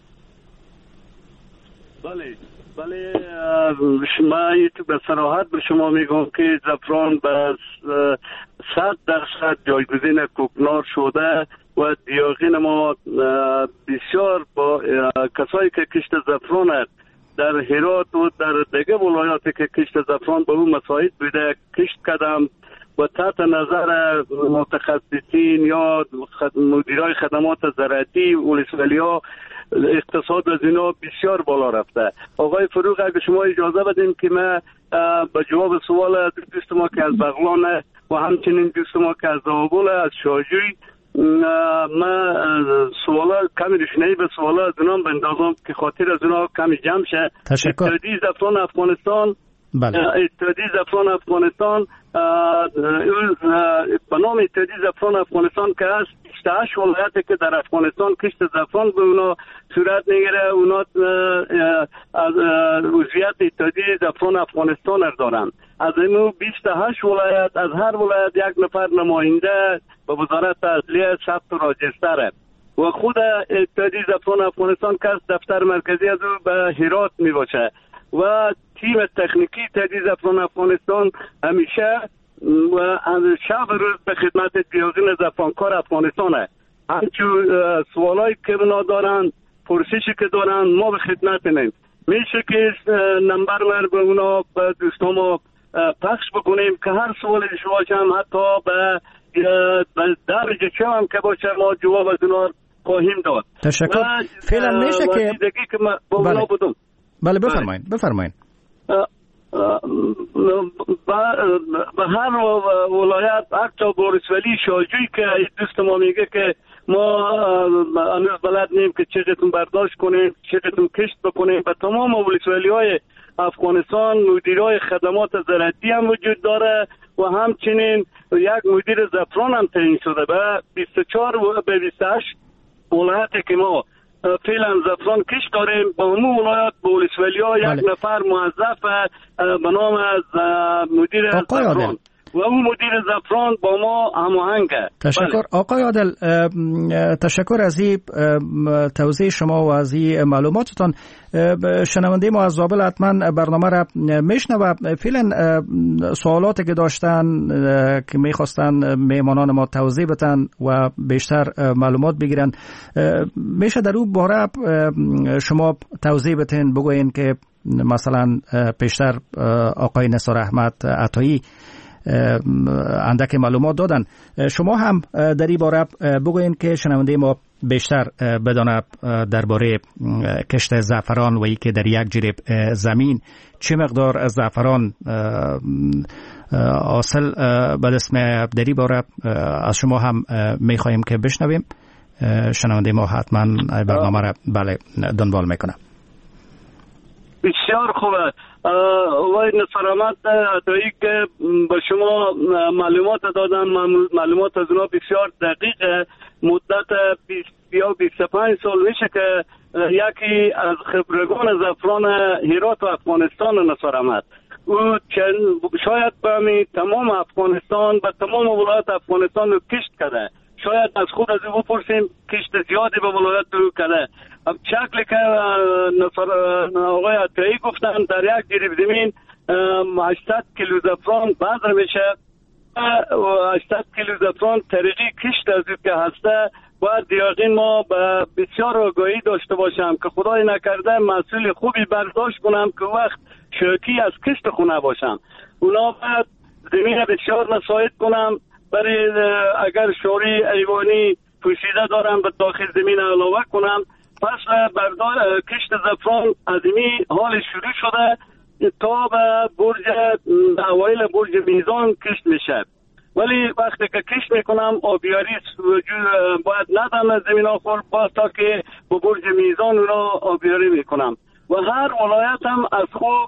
بله شما به صراحت به شما میگم که زعفران به 100% جایگزین کوکنار شده و دیاغین ما بسیار با کسایی که کشت زعفران در هرات و در دیگه ولایاتی که کشت زعفران به اون مساعد بوده کشت کردم و تحت نظر متخصصین یا مدیرای خدمات زراعتی ولسوالی‌ها اقتصاد از اینا بسیار بالا رفته. آقای فروغ اگه شما اجازه بدین که من به جواب سوال دوست ما که از بغلان و همچنین دوست ما که از زابل از شاجوی من سوالا کمی روشنایی به سوالا از اونام بندازم که خاطر از اونا کمی جمع شه. تشکر. اتحادیه زعفران افغانستان اتحادیه زعفران افغانستان به نام اتحادیه زعفران افغانستان که هست 28 ولایتی که در افغانستان کشت زعفران به اونا صورت میگیره، اونا از عضویت اتحادیه زعفران افغانستان دارن. از اینو 28 ولایت از هر ولایت یک نفر نماینده به وزارت عدلیه ثبت و راجستره و خود اتحادیه زعفران افغانستان که دفتر مرکزی از او به هرات می باشه و تیم تکنیکی اتحادیه زعفران افغانستان همیشه و از شب روز به خدمت دیوزین زعفرانکار افغانستانه. همچون سوالایی که اونا دارن، پرسشی که دارن، ما به خدمتیم. میشه که نمبر من به اونا به دوستان پخش بکنیم که هر سوالی شما هم حتی به درجه چه هم که باشه ما جواب از اونا خواهیم داد. تشکر. فعلا میشه که بله بفرمایید. به هر ولایت حتی ولسوالی شاجوی که دوست ما میگه که ما هنوز بلد نیم که چقدر برداشت کنیم، چقدر کشت بکنیم، به تمام ولسوالی های افغانستان مدیرای خدمات زراعتی هم وجود داره و همچنین یک مدیر زعفران هم تعیین شده به 24 و به 28 ولایتی که ما فعلا زعفران کشت داریم. با همون ولایت به ولسوالی‌ها یک نفر موظف به نام از مدیر زعفران و اون مدیر زعفران با ما هماهنگه. تشکر. آقای عادل، تشکر از این توضیح شما و از این معلوماتتان. شنونده ما از زابل حتما برنامه را میشنوه. فعلا سوالاتی که داشتن که میخواستن میمانان ما توضیح بدن و بیشتر معلومات بگیرن، میشه در اون باره شما توضیح بدین، بگوین که مثلا پیشتر آقای نثار احمد عطایی اندک معلومات دادن، شما هم در این باره بگوین که شنونده ما بیشتر بدانه درباره کشت زعفران و ای که در یک جریب زمین چه مقدار از زعفران حاصل به دست میاد. در این باره از شما هم میخواهیم که بشنویم. شنونده ما حتما برنامه را دنبال میکنه. بسیار خوبه. آقای نثار احمد عطایی که به شما معلومات دادن، معلومات از اونا بسیار دقیقه. مدت 20 یا 25 سال میشه که یکی از خبرگان زعفران هرات و افغانستان نثار احمد، او شاید به تمام افغانستان به تمام ولایت افغانستان رو کشت کرده. شاید از خود از او بپرسیم کشت زیادی به ولایت رو کرده. شکلی که آقای عطایی گفتن در یک جریب زمین 800 کیلو زعفران بذر میشه و 800 کیلو زعفران طریقی کشت از او که هسته باید دیاقین ما بسیار آگاهی داشته باشم که خدای نکرده محصول خوبی برداشت کنم که وقت شوکی از کشت خونه باشم. اونا باید زمین بسیار مساعد کنم، برای اگر شوری ایوانی پوشیده دارم به داخل زمین علاوه کنم. پس کشت زعفران از این حال شروع شده تا به اوایل برج میزان کشت میشه. ولی وقتی که کشت میکنم آبیاری باید ندم از زمین آخر باز تا که به برج میزان اونا آبیاری میکنم. و هر ولایت هم از خوب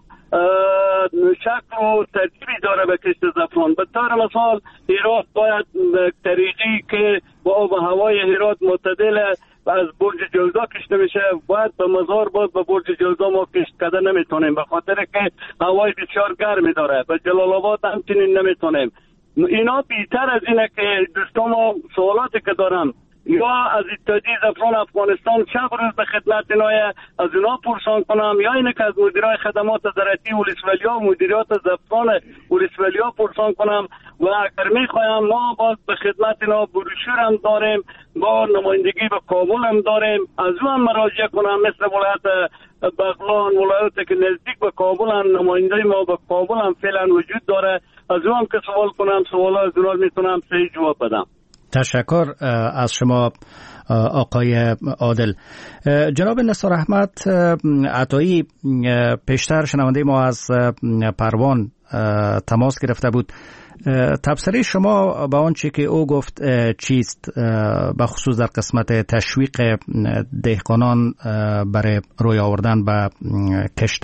شکل و ترتیبی داره به کشت زعفران. به طور مثال هرات باید طریقی که با آب و هوای هرات معتدل از برج جوزا کشته میشه، باید به مزار باز به برج جوزا ما کشت کرده نمیتونیم به خاطر که هوای بسیار گرمی داره. به جلال آباد همچنین نمیتونیم. اینا بیشتر از اینه که دوستان ما سوالاتی که دارم یا از اتحادیه زعفران افغانستان شب روز به خدمت اینای از اونا پرسان کنم یا اینه که از مدیرای خدمات زراعتی ولسوالی‌ها و مدیریات زعفران ولسوالی‌ها پرسان کنم. و اگر میخوایم ما باز به خدمت اینا بروشور هم داریم، با نمایندگی به کابل هم داریم، از اون هم مراجعه کنم مثل ولایت بغلان، ولایتی که نزدیک به کابل هم نماینده ما به کابل هم فعلا وجود داره. از اونم که سوال کنم سوالا از اونها میتونم صحیح جواب بدم. تشکر از شما آقای عادل. جناب نثار احمد عطایی پیشتر شنونده ما از پروان تماس گرفته بود. تبصره شما به آنچه که او گفت چیست، به خصوص در قسمت تشویق دهقانان برای روی آوردن به کشت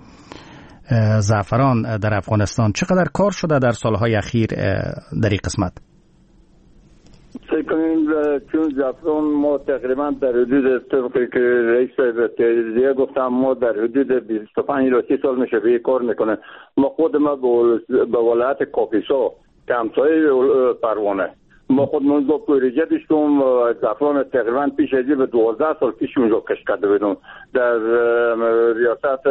زعفران در افغانستان؟ چقدر کار شده در سالهای اخیر در این قسمت؟ فکر کنیم چون زعفران ما تقریبا در حدود طبقی که رئیس تجزیه گفتم ما در حدود 25 تا 30 سال میشه به کار میکنه. ما خود ما به ولایت کاپیسا که همسایه پروانه ما خود منذ پروژه داشتیم زعفران تقریبا پیش از به 12 سال پیش اونجا کشت کرده بودیم در ریاست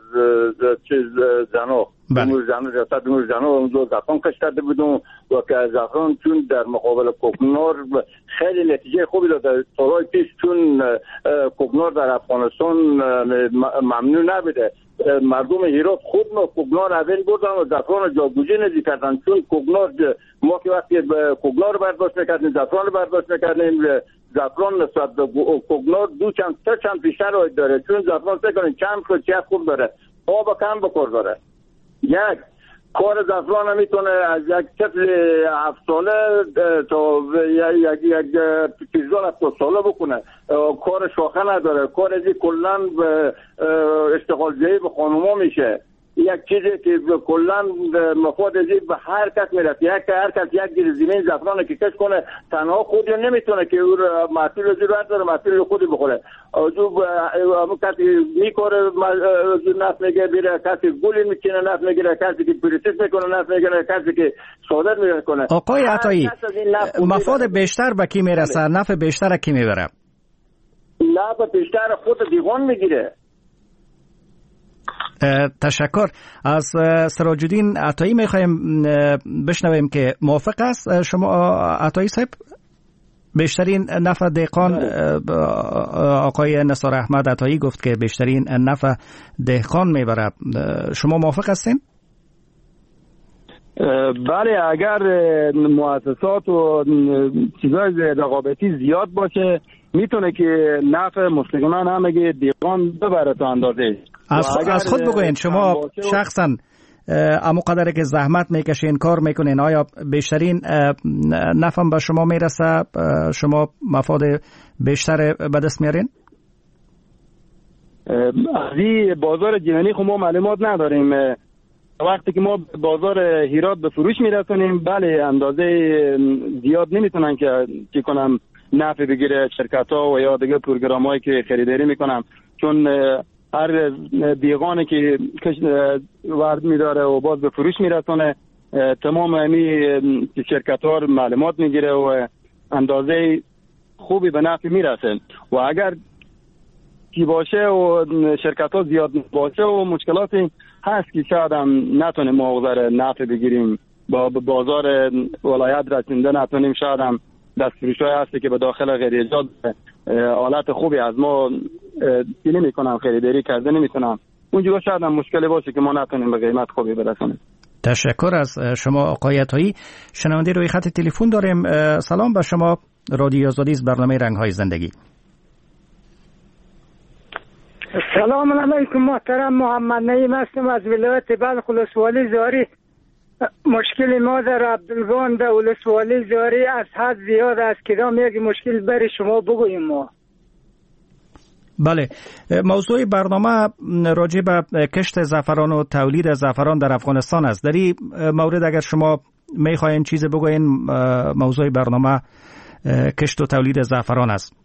زنو ریاست نور زنو اونجا زعفران کشت کرده بودیم و که زعفران چون در مقابل کوکنار خیلی نتیجه خوبی داده. سالهای پیش چون کوکنار در افغانستان ممنوع نبوده، مردم هرات خود ما کوکنار اول بردن و زعفران جاگوزین کردن. چون کوکنار ما که وقتی کوکنار برداشت میکردیم زعفران برداشت میکردیم، زعفران نسبت به کوکنار سه چند بیشتر داره. چون زعفران فکر کنید چند خاصیت خوب داره، آب کم بکار داره. یک کار زعفران هم میتونه از یک طفل 7 ساله تا یک 13 ساله بکنه. کار شاخه نداره. کار ازی کلن به اشتغال جایی به خانوما میشه. یک چیزی که کلن مفاد ازی به هر کس میرسه. هر کس یک گیر زمین زعفران که کش کنه تنها خودی نمیتونه که او محصول ازی برداره محصول خودی بخوره. همون کسی میکاره نفت میگه بیره، کسی گولی میکنه نفت میگیره، کسی که پریسیس میکنه نفت میگیره، کسی که صادر میکنه. آقای عطایی مفاد بیشتر به کی میرسه؟ نفع بیشتر کی میبره؟ نفع بیشتر خود دیوان میگیره. تشکر. از سراج الدین عطایی میخوایم بشنویم که موافق است شما عطایی صاحب؟ بیشترین نفع دهقان، آقای نثار احمد عطایی گفت که بیشترین نفع دهقان میبره. شما موافق هستین؟ بله، اگر مؤسسات و چیزای رقابتی زیاد باشه میتونه که نفع مستقیما همه دهقان ببره تا اندازه. از خود بگوین شما شخصا اما قدره که زحمت میکشین کار میکنین، آیا بیشترین نفع به شما میرسه؟ شما مفاد بیشتر به دست میارین؟ از این بازار جهانی خب ما معلومات نداریم. وقتی که ما بازار هرات به فروش میرسونیم بله اندازه زیاد نمیتونن که چی کنم نفع بگیره شرکت ها و یا دیگه پروگرام هایی که خریداری میکنم. چون هر دیغانی که ورد میداره و باز به فروش میرسونه تمام امی شرکت ها معلومات میگیره و اندازه خوبی به نفع میرسه. و اگر کی باشه و شرکت ها زیاد باشه و مشکلاتی هست که شاید هم نتونیم مقدار نفع بگیریم با بازار ولایت رسیده، نتونیم شاید هم دستفروش های هستی که به داخل غیر ایجاد حالت خوبی از ما نمی کنم خریداری کرده نمیتونم اونجا شاید هم مشکلی باشه که ما نتونیم به قیمت خوبی برسونیم. تشکر از شما آقای عطایی. شنونده روی خط تلفن داریم. سلام به شما، رادیو آزادی از برنامه رنگ‌های زندگی. سلام علیکم محترم، محمد نعیم هستم از ولایت بلخ ولسوالی زاری. مشکل ما در عبدالگان در ولسوالی زاری از حد زیاد است. کدام یک مشکل بری شما بگوییم ما؟ بله، موضوع برنامه راجع به کشت زعفران و تولید زعفران در افغانستان است. در این مورد اگر شما میخواین چیزی بگوین، موضوع برنامه کشت و تولید زعفران است.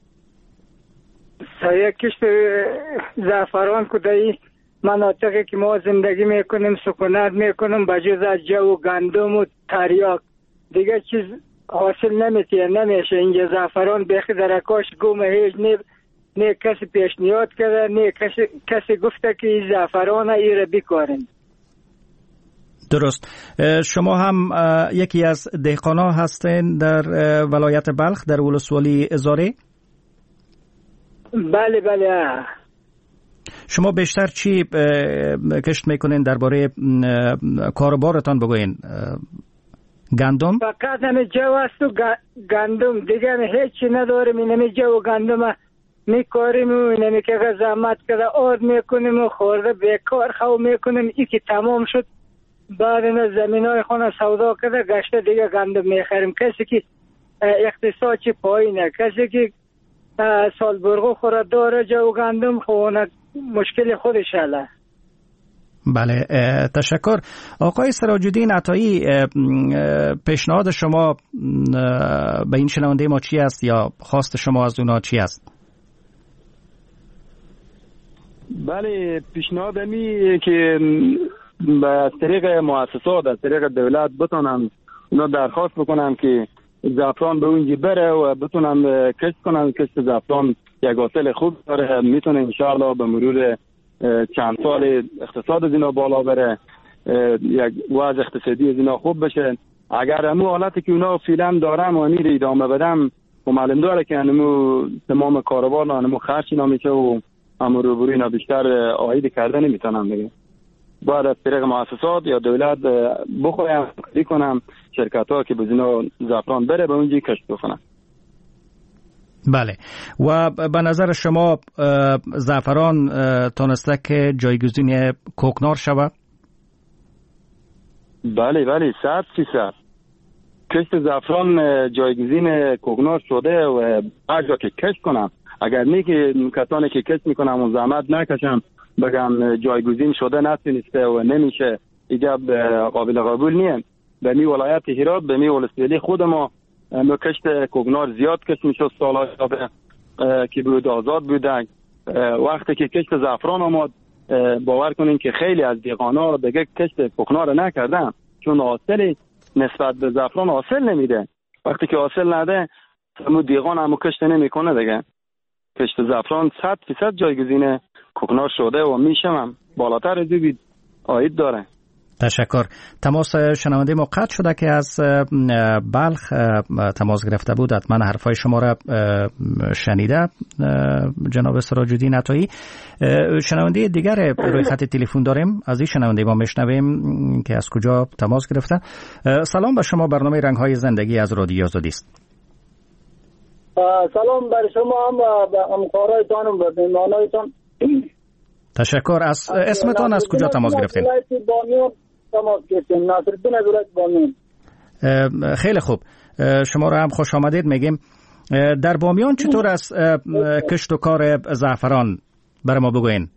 سایه کشت زعفران کدایی مناطقی که ما زندگی میکنیم سکونت میکنیم بجز از جو گندم و تریاک دیگه چیز حاصل نمیشه. اینجا زعفران بخی درکاش گومه هیچ نه کسی پیشنهاد کرده نه کسی گفته که این زعفران ایره بکارن. درست. شما هم یکی از دهقانا هستین در ولایت بلخ در ولسوالی زاری؟ بله. شما بیشتر چی کشت میکنین؟ درباره کاربارتان بگوین. گندم؟ فقط همه جو است و گندم دیگه هیچی نداریم. اینمی جو گندم میکاریم و اینمی که زحمت کرده آد میکنیم و خورده بیکار خو میکنیم. ای که تمام شد بعد این زمین های خانه سودا کرده گشته دیگه گندم میخریم. کسی که اقتصاد چی پایینه، کسی که سال برگو خورده داره جو گندم خونه مشکل خودش هله. بله، تشکر. آقای سراج الدین عطایی، پیشنهاد شما به این شنونده ما چی است یا خواست شما از اونا چی است؟ بله، پیشنهاد می که به طریق مؤسسات از طریق دولت بتونن اونا درخواست بکنن که زعفران به اونجا بره و بتونن کشت کنن. کشت زعفران یک حاصل خوب داره، میتونه انشاءالله به مرور چند سال اقتصاد از اینا بالا بره، یک وضع اقتصادی از اینا خوب بشه. اگر همون حالتی که اونا فعلا دارن و امیر ادامه بدم و معلوم داره که همون تمام کاروبار همون خرچ اینا میشه و همون روبروی اینا بیشتر عاید کرده نمیتونن دیگه. باید از طریق مؤسسات یا دولت بخوایم کاری کنم شرکت ها که به اینا زعفران بره به اونجا کشت بکنن. بله، و به نظر شما زعفران تونسته که جایگزین کوکنار شود؟ بله 100% کشت زعفران جایگزین کوکنار شده و هر جا که کشت کنم، اگر نه که کسانی که کشت میکنم و زحمت نکشم بگم جایگزین شده نتونسته و نمیشه، ایجاب قابل قبول نیست. به می ولایت هرات به می ولسوالی خود ما کشت کوکنار زیاد کشت میشد سالها که بود آزاد بودن. وقتی که کشت زعفران آمد باور کنین که خیلی از دیگانا دیگه کشت کوکنار نکردن، چون حاصل نسبت به زعفران حاصل نمیده. وقتی که حاصل نده همون دیگان همون کشت نمیکنه دیگه. کشت زعفران 100% جایگزین کوکنار شده و میشم بالاتر از این عاید داره. تشکر. تماس شنونده ما قطع شده که از بلخ تماس گرفته بود. حتما حرفای شما را شنیده جناب سراج الدین عطایی. شنونده دیگر روی خط تلفن داریم، از این شنونده ما میشنویم که از کجا تماس گرفته. سلام به شما، برنامه رنگ‌های زندگی از رادیو آزادی است. سلام بر شما هم و به همکارایتان و به مهمانایتان. تشکر. از اسمتان از کجا تماس گرفتین؟ خیلی خوب، شما را هم خوش آمدید میگیم. در بامیان چطور است کشت و کار زعفران؟ برای ما بگوین.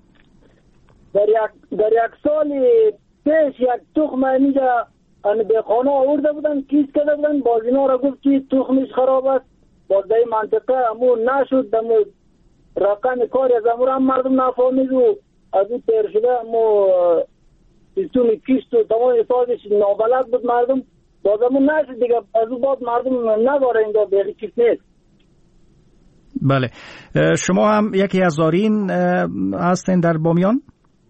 در یک سال پیش یک تخم اینجا به خانه آورده بودن، کیس کرده بودن، باز اینا را گفت که تخمش خراب است. باز در منطقه امور نشد، دمو رقم کاری از امور هم مردم نفهمید و از این تیر شده امو سیستم کیست و تمام حسابش نابلد بود مردم. باز امور نشد دیگه، از اون بعد مردم نداره اینجا بیخی کیست نیست. بله، شما هم یکی از زارین هستین در بامیان؟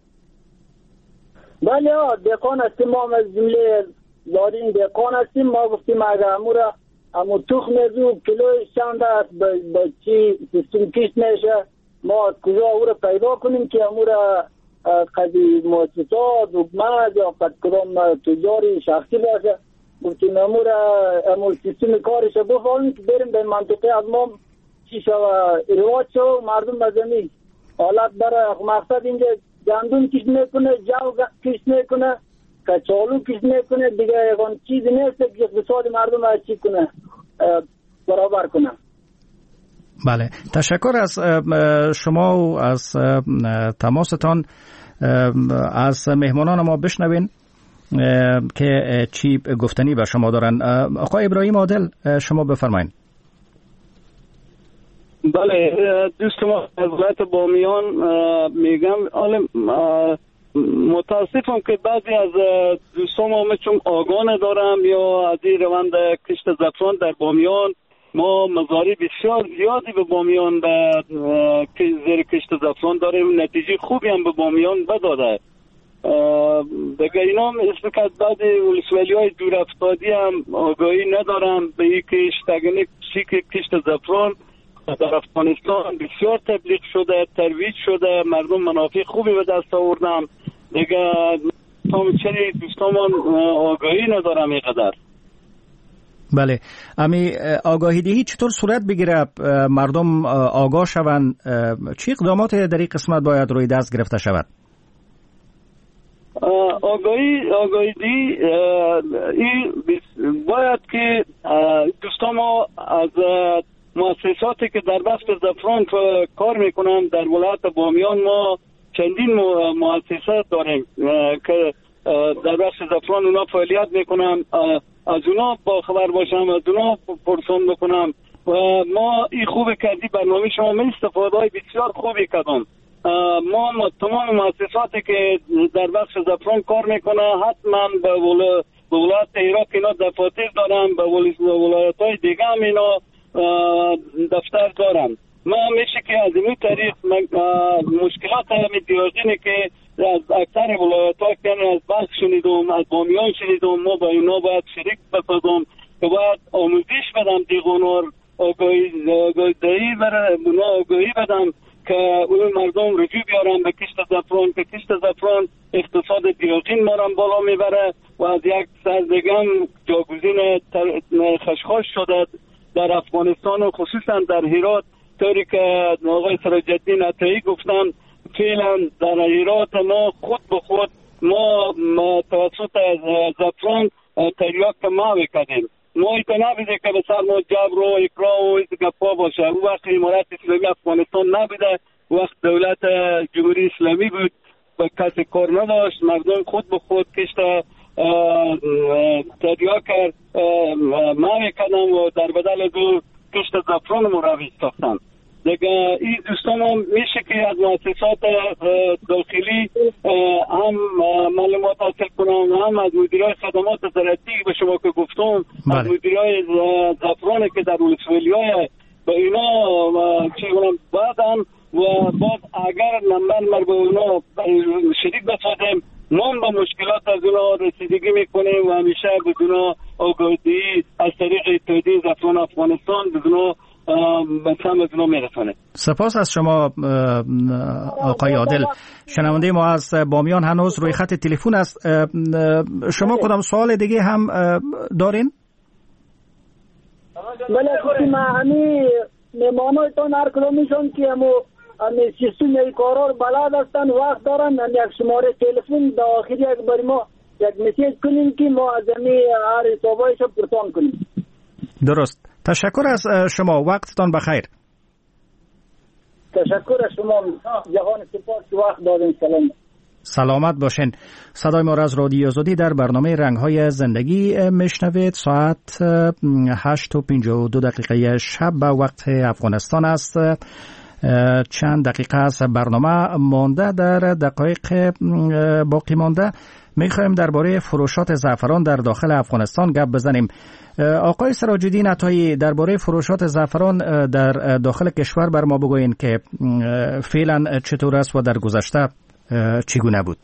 بله، دهقان هستیم، ما هم از جمله زارین دهقان هستیم. ما گفتیم اگر امور اما تخم زو کیلوش چند است به چی سیستم کیست میشه، ما از کجا او را پیدا کنیم که امور قضی مؤسسات حکومت یا قد کدام تجاری شخصی باشه. گفتیم امور سیستم کارش بفهمیم که بریم به منطقه از ما چی شود رواج شو مردم بزنی حالت برای مقصد اینجا گندم کیست میکنه، جو کیست میکنه، کچالو کیست میکنه، دیگه یکان چیزی نیست که اقتصاد مردم را چی کنه برابر کنه. بله، تشکر از شما و از تماستان. از مهمانان ما بشنوین که چی گفتنی به شما دارن. آقای ابراهیم عادل، شما بفرمایید. بله، دوست ما از ولایت بامیان میگم متاسفم که بعضی از دوستان ما چون آگاه ندارم یا از این روند کشت زعفران در بامیان ما مزارع بسیار زیادی به بامیان به زیر کشت زعفران داریم، نتیجه خوبی هم به بامیان بداده. دیگه اینا هم اسم که بعد ولسوالی های دور افتادی هم آگاهی ندارم به این کشت اگه کشت زعفران در افغانستان بسیار تبلیغ شده، ترویج شده، مردم منافع خوبی به دست آوردن. دیگه چرا دوستان آگاهی ندارم اینقدر. بله، امی آگاهی دهی چطور صورت بگیره مردم آگاه شوند؟ چه اقدامات در این قسمت باید روی دست گرفته شود؟ آگاهی دهی باید که دوستان ما از مؤسساتی که در بخش زعفران کار میکنن در ولایت بامیان ما چندین مؤسسات داریم که در بخش زعفران اونا فعالیت میکنن. از اونا با خبر باشم، از اونا پرسان بکنم و ما این خوب کردی برنامه شما من استفاده های بسیار خوبی کردم. ما تمام مؤسساتی که در بخش زعفران کار میکنه حتما به ولایت هرات اینا دفاتر دارن، به ولایت های دیگه هم اینا دفتر دارن. ما میشه که از این طریق مشکلات همین دیوژنی که از اکثر ولایت ها کنه از بخش شنیدم، از بامیان شنیدم، ما با اینا باید شریک بسازم که باید آموزش بدم دیگونور آگاهی بدم که اون مردم رجوع بیارن به کشت زعفران که کشت زعفران اقتصاد دیوژن ما را بالا میبره و از یک سر دیگه هم جاگزین خشخاش شده در افغانستان و خصوصا در هرات. طوری که آقای سراج الدین عطایی گفتن فعلا در هرات ما خود به خود ما توسط زعفران تریاک ماوی کردیم. ما ایتا نبیده که به سر ما جبر و اکراه و ایتا گپا باشه. او وقت امارت اسلامی افغانستان نبیده، وقت دولت جمهوری اسلامی بود و کسی کار نداشت، مردم خود به خود کشت تریاک ماوی کردن و در بدل دو کشت زعفران مرویج ساختن. دیگه این دوستان هم میشه که از مؤسسات داخلی هم معلومات حاصل کنم، هم از مدیرای خدمات زراعتی به شما که گفتم، از مدیرای زعفران که در ولسوالی‌های به اینا چی کنم بعدم و بعد اگر نمبر به اونا شریک بسازیم ما به مشکلات از اونا رسیدگی میکنیم و همیشه بدون آگاهی از طریق اتحادیه زعفران افغانستان بدون سپاس از شما آقای عادل. شنونده ما از بامیان هنوز روی خط تلفن است. شما کدام سوال دیگه هم دارین؟ بله خودی ما همی مهمانایتان هر کدومیشون که همی سیستم کارار بلد هستن وقت دارن یک شماره تلفن داخل یک بار ما یک مسیج کنیم که ما از همی هر حسابایش پرسان کنیم. درست. تشکر از شما، وقتتان بخیر. تشکر از شما، جهان سپاس وقت دادین. سلامت باشین. صدای ما را از رادیو آزادی در برنامه رنگ‌های زندگی میشنوید. ساعت 8:52 شب به وقت افغانستان است. چند دقیقه از برنامه مانده، در دقایق باقی مانده میخوایم درباره فروشات زعفران در داخل افغانستان گپ بزنیم. آقای سراج الدین عطایی، درباره فروشات زعفران در داخل کشور بر ما بگوین که فعلا چطور است و در گذشته چگونه بود؟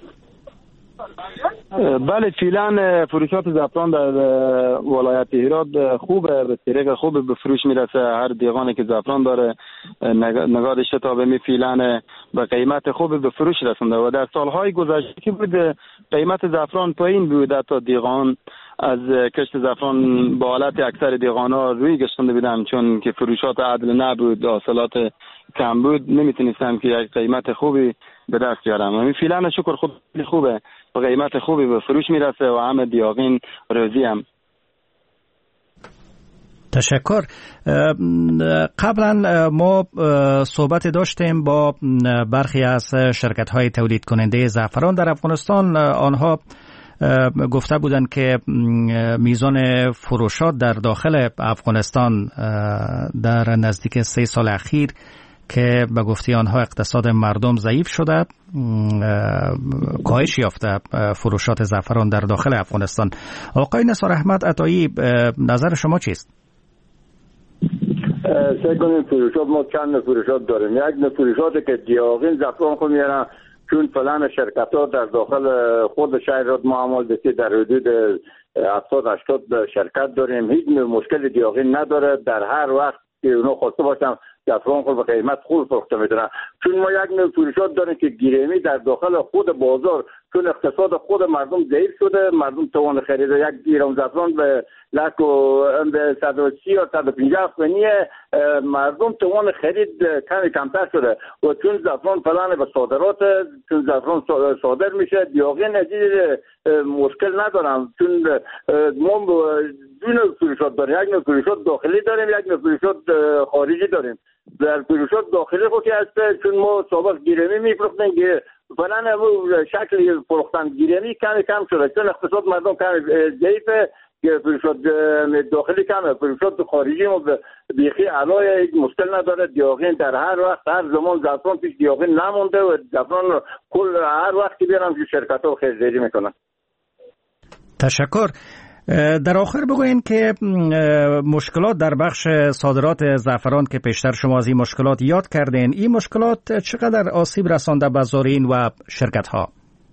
بله، فعلا فروشات زعفران در ولایت هرات خوبه، به طریق خوب به فروش میرسه. هر دیغانی که زعفران داره نگاه شتابه می فعلا به قیمت خوب به فروش رسونده و در سالهای گذشته که بود قیمت زعفران پایین بود، حتی دیغان از کشت زعفران با حالت اکثر دیغانا روی گشتنده بودن چون که فروشات عدل نبود، حاصلات کم بود، نمیتونستم که یک قیمت خوبی به دست بیارم. همین فعلا شکر خوبه با قیمت خوبی به فروش میرسه و همه دیاغین راضی هم. تشکر. قبلا ما صحبت داشتیم با برخی از شرکت‌های تولید کننده زعفران در افغانستان. آنها گفته بودند که میزان فروشات در داخل افغانستان در نزدیک 3 سال اخیر که به گفته آنها اقتصاد مردم ضعیف شده، کاهش یافته فروشات زعفران در داخل افغانستان. آقای نثار احمد عطایی، نظر شما چیست؟ سعی کنیم فروشات، ما چند فروشات داریم. یک فروشات که دیاغین زعفران خود میارن چون فلان شرکت ها در داخل خود شهرات معامل بسید در حدود 70-80 شرکت داریم. هیچ مشکل دیاغین نداره. در هر وقت که اونا خواسته باشن زعفران خود به قیمت خوب فروخته میدونن. چون ما یک نوع فروشات داریم که گرمی در داخل خود بازار، چون اقتصاد خود مردم ضعیف شده، مردم توان خرید یک گرم زعفران به لک و 130 یا 150 افغانیه، مردم توان خرید کمتر شده و چون زعفران فلان به صادرات، چون زعفران صادر میشه دیاغین عزیز مشکل ندارم. چون ما دو نوع فروشات داریم، یک نوع فروشات داخلی داریم، یک نوع فروشات خارجی داریم. در فروشات داخلی خود که هست چون ما سابق گرمی میفروختیم که فلان شکل فروختن گرمی کم شده، چون اقتصاد مردم کم ضعیفه که فروشات داخلی کمه، فروشات خارجی ما بیخی علای مشکل نداره. دیاغین در هر وقت هر زمان زعفران پیش دیاغین نمونده و زعفران کل هر وقت که بیارم که شرکت ها خریداری میکنن. تشکر. در آخر بگوین که مشکلات در بخش صادرات زعفران که پیشتر شما از این مشکلات یاد کردین، این مشکلات چقدر آسیب رسانده به زارعین و شرکت ها؟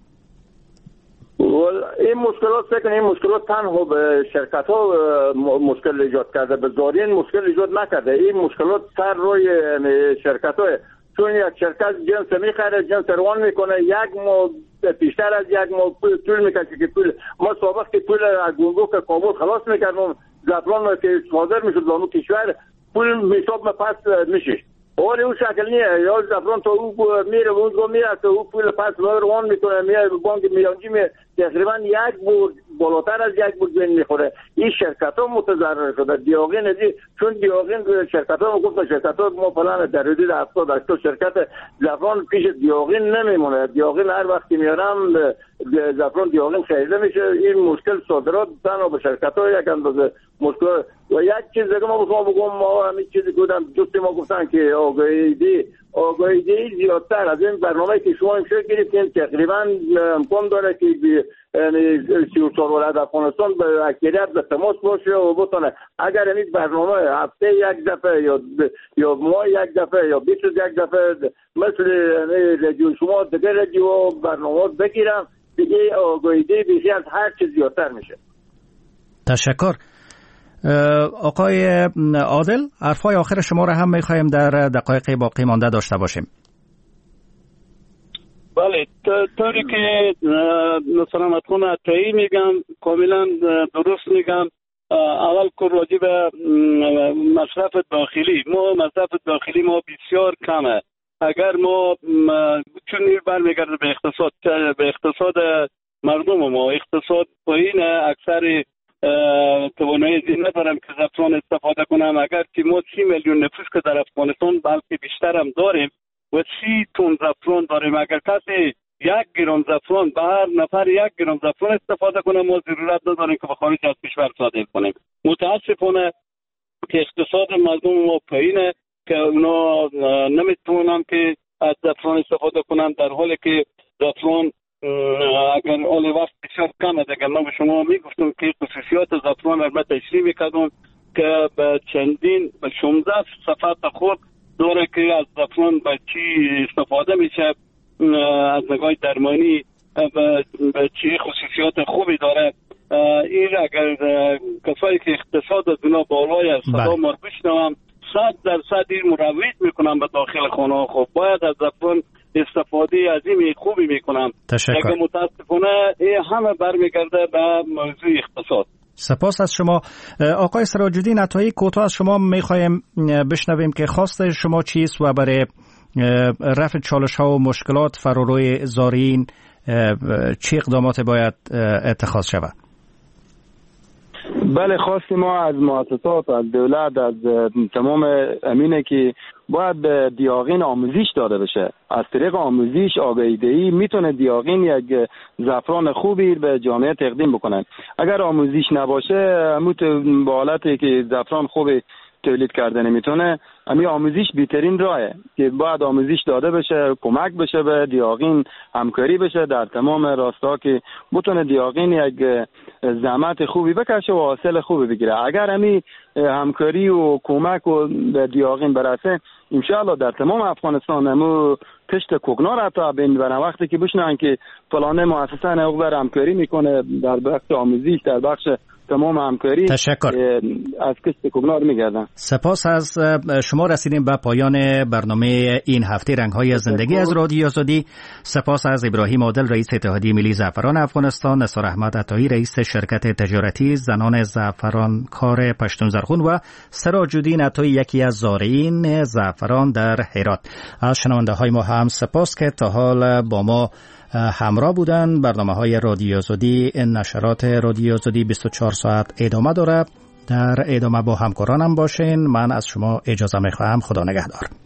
این مشکلات فکر کنم این مشکلات تنها به شرکت ها مشکل ایجاد کرده، به زارعین مشکل ایجاد نکرده. این مشکلات سر روی شرکت ها، چون یک شرکت جنس میخره، جنس روان میکنه، یک ماه بیشتر از یک ماه طول میکشه که پول ما سابق که پول از گمرک کابل خلاص میکردم، زعفران که صادر میشد به اون کشور پول حساب پس میشه. ولی اون شکل نیه، یا زعفران تا او میره و اونجا میره تا او پول پس روان میکنه، میره بانک میانجی تقریبا یک بور بالاتر از یک بور بین میخوره. این شرکت ها متضرر شده. دیاغین ازی چون دیاغین شرکت ها گفت شرکت ها ما فلان در حدود 70 شرکت زعفران پیش دیاغین نمیمونه. دیاغین هر وقت میارم زعفران دیاغین خریده میشه. این مشکل صادرات تنها به شرکت ها یک اندازه مشکل. و یک چیز دیگه ما بگم، ما همین چیزی گفتم دوستی ما گفتن که آگاهی زیادتر از این برنامه که شما امشب گرفتین تقریبا امکان داره که 34 ولایت افغانستان به اکثریت به تماس باشه و بتونه اگر این برنامه هفته یک دفعه یا ماه یک دفعه یا 20 یک دفعه مثل رادیو شما دیگه رادیو برنامه بگیرم، دیگه آگاهی بیشتر از هر چیز زیادتر میشه. تشکر. آقای عادل، حرفای آخر شما را هم میخوایم در دقایق باقی مانده داشته باشیم. بله، طوری که مثلا خونه عطایی میگم کاملا درست میگم. اول که راجع به مصرف داخلی، مصرف داخلی ما بسیار کمه. اگر ما چون برمیگرده به اقتصاد مردم ما، اقتصاد پایینه، اکثر توانایی این ندارم که زعفران استفاده کنم. اگر که ما 30 میلیون نفوس که در افغانستان بلکه بیشتر هم داریم و 30 تن زعفران داریم، اگر کسی 1 گرم زعفران به هر نفر 1 گرم زعفران استفاده کنه، ما ضرورت نداریم که به خارج از کشور صادر کنیم. متاسفانه که اقتصاد مردم ما پایینه که اونا نمیتونن که از زعفران استفاده کنن، در حالی که زعفران اگر اول وقت بسیار کمه. دیگه من به شما میگفتم که خصوصیات زعفران را تشریح میکردم که به چندین به 16 صفحات خود داره که از زعفران به چی استفاده میشه، از نگاه درمانی به چی خصوصیات خوبی داره. این اگر کسایی که اقتصاد از اونا بالای است صدا ما بشنوم 100% این مروج میکنم به داخل خانه. خب باید از زعفران استفاده عظیم خوبی میکنم. تشکر. متاسفانه این همه برمیگرده به موضوع اقتصاد. سپاس از شما. آقای سراج الدین عطایی، کوتاه از شما میخوایم بشنویم که خواست شما چیست و برای رفع چالش ها و مشکلات فراروی زارعین چه اقدامات باید اتخاذ شود؟ بله، خواست ما از مؤسسات، از دولت، از تمام امینه که باید به دیاغین آموزش داده بشه. از طریق آموزش آگاهی دهی میتونه دیاغین یک زعفران خوبی به جامعه تقدیم بکنه. اگر آموزش نباشه همون با حالتی که زعفران خوبی تولید کرده نمیتونه، همین آموزش بهترین راهه که باید آموزش داده بشه، کمک بشه به دیاغین، همکاری بشه در تمام راستا که بتونه دیاغین یک زحمت خوبی بکشه و حاصل خوبی بگیره. اگر همین همکاری و کمک و به دیاغین برسه، انشاءالله در تمام افغانستان همو کشت کوکنار حتی بین برن وقتی که بشنن که فلانه مؤسسه نوبر همکاری میکنه در بخش آموزش، در بخش تمام همکاری تشکر. از کشت کوکنار میگردم. سپاس از شما. رسیدیم به پایان برنامه این هفته رنگ‌های زندگی از رادیو آزادی. سپاس از ابراهیم عادل رئیس اتحادیه ملی زعفران افغانستان، نثار احمد عطایی رئیس شرکت تجارتی زنان زعفرانکار پشتون زرخون و سراج الدین عطایی یکی از زارعین زعفران در هرات. از شنونده‌های ما هم سپاس که تا حال با ما همراه بودن. برنامه‌های رادیو آزادی، نشرات رادیو آزادی 24 ساعت ادامه داره. در ادامه با همکارانم باشین. من از شما اجازه می‌خواهم. خدا نگهدار.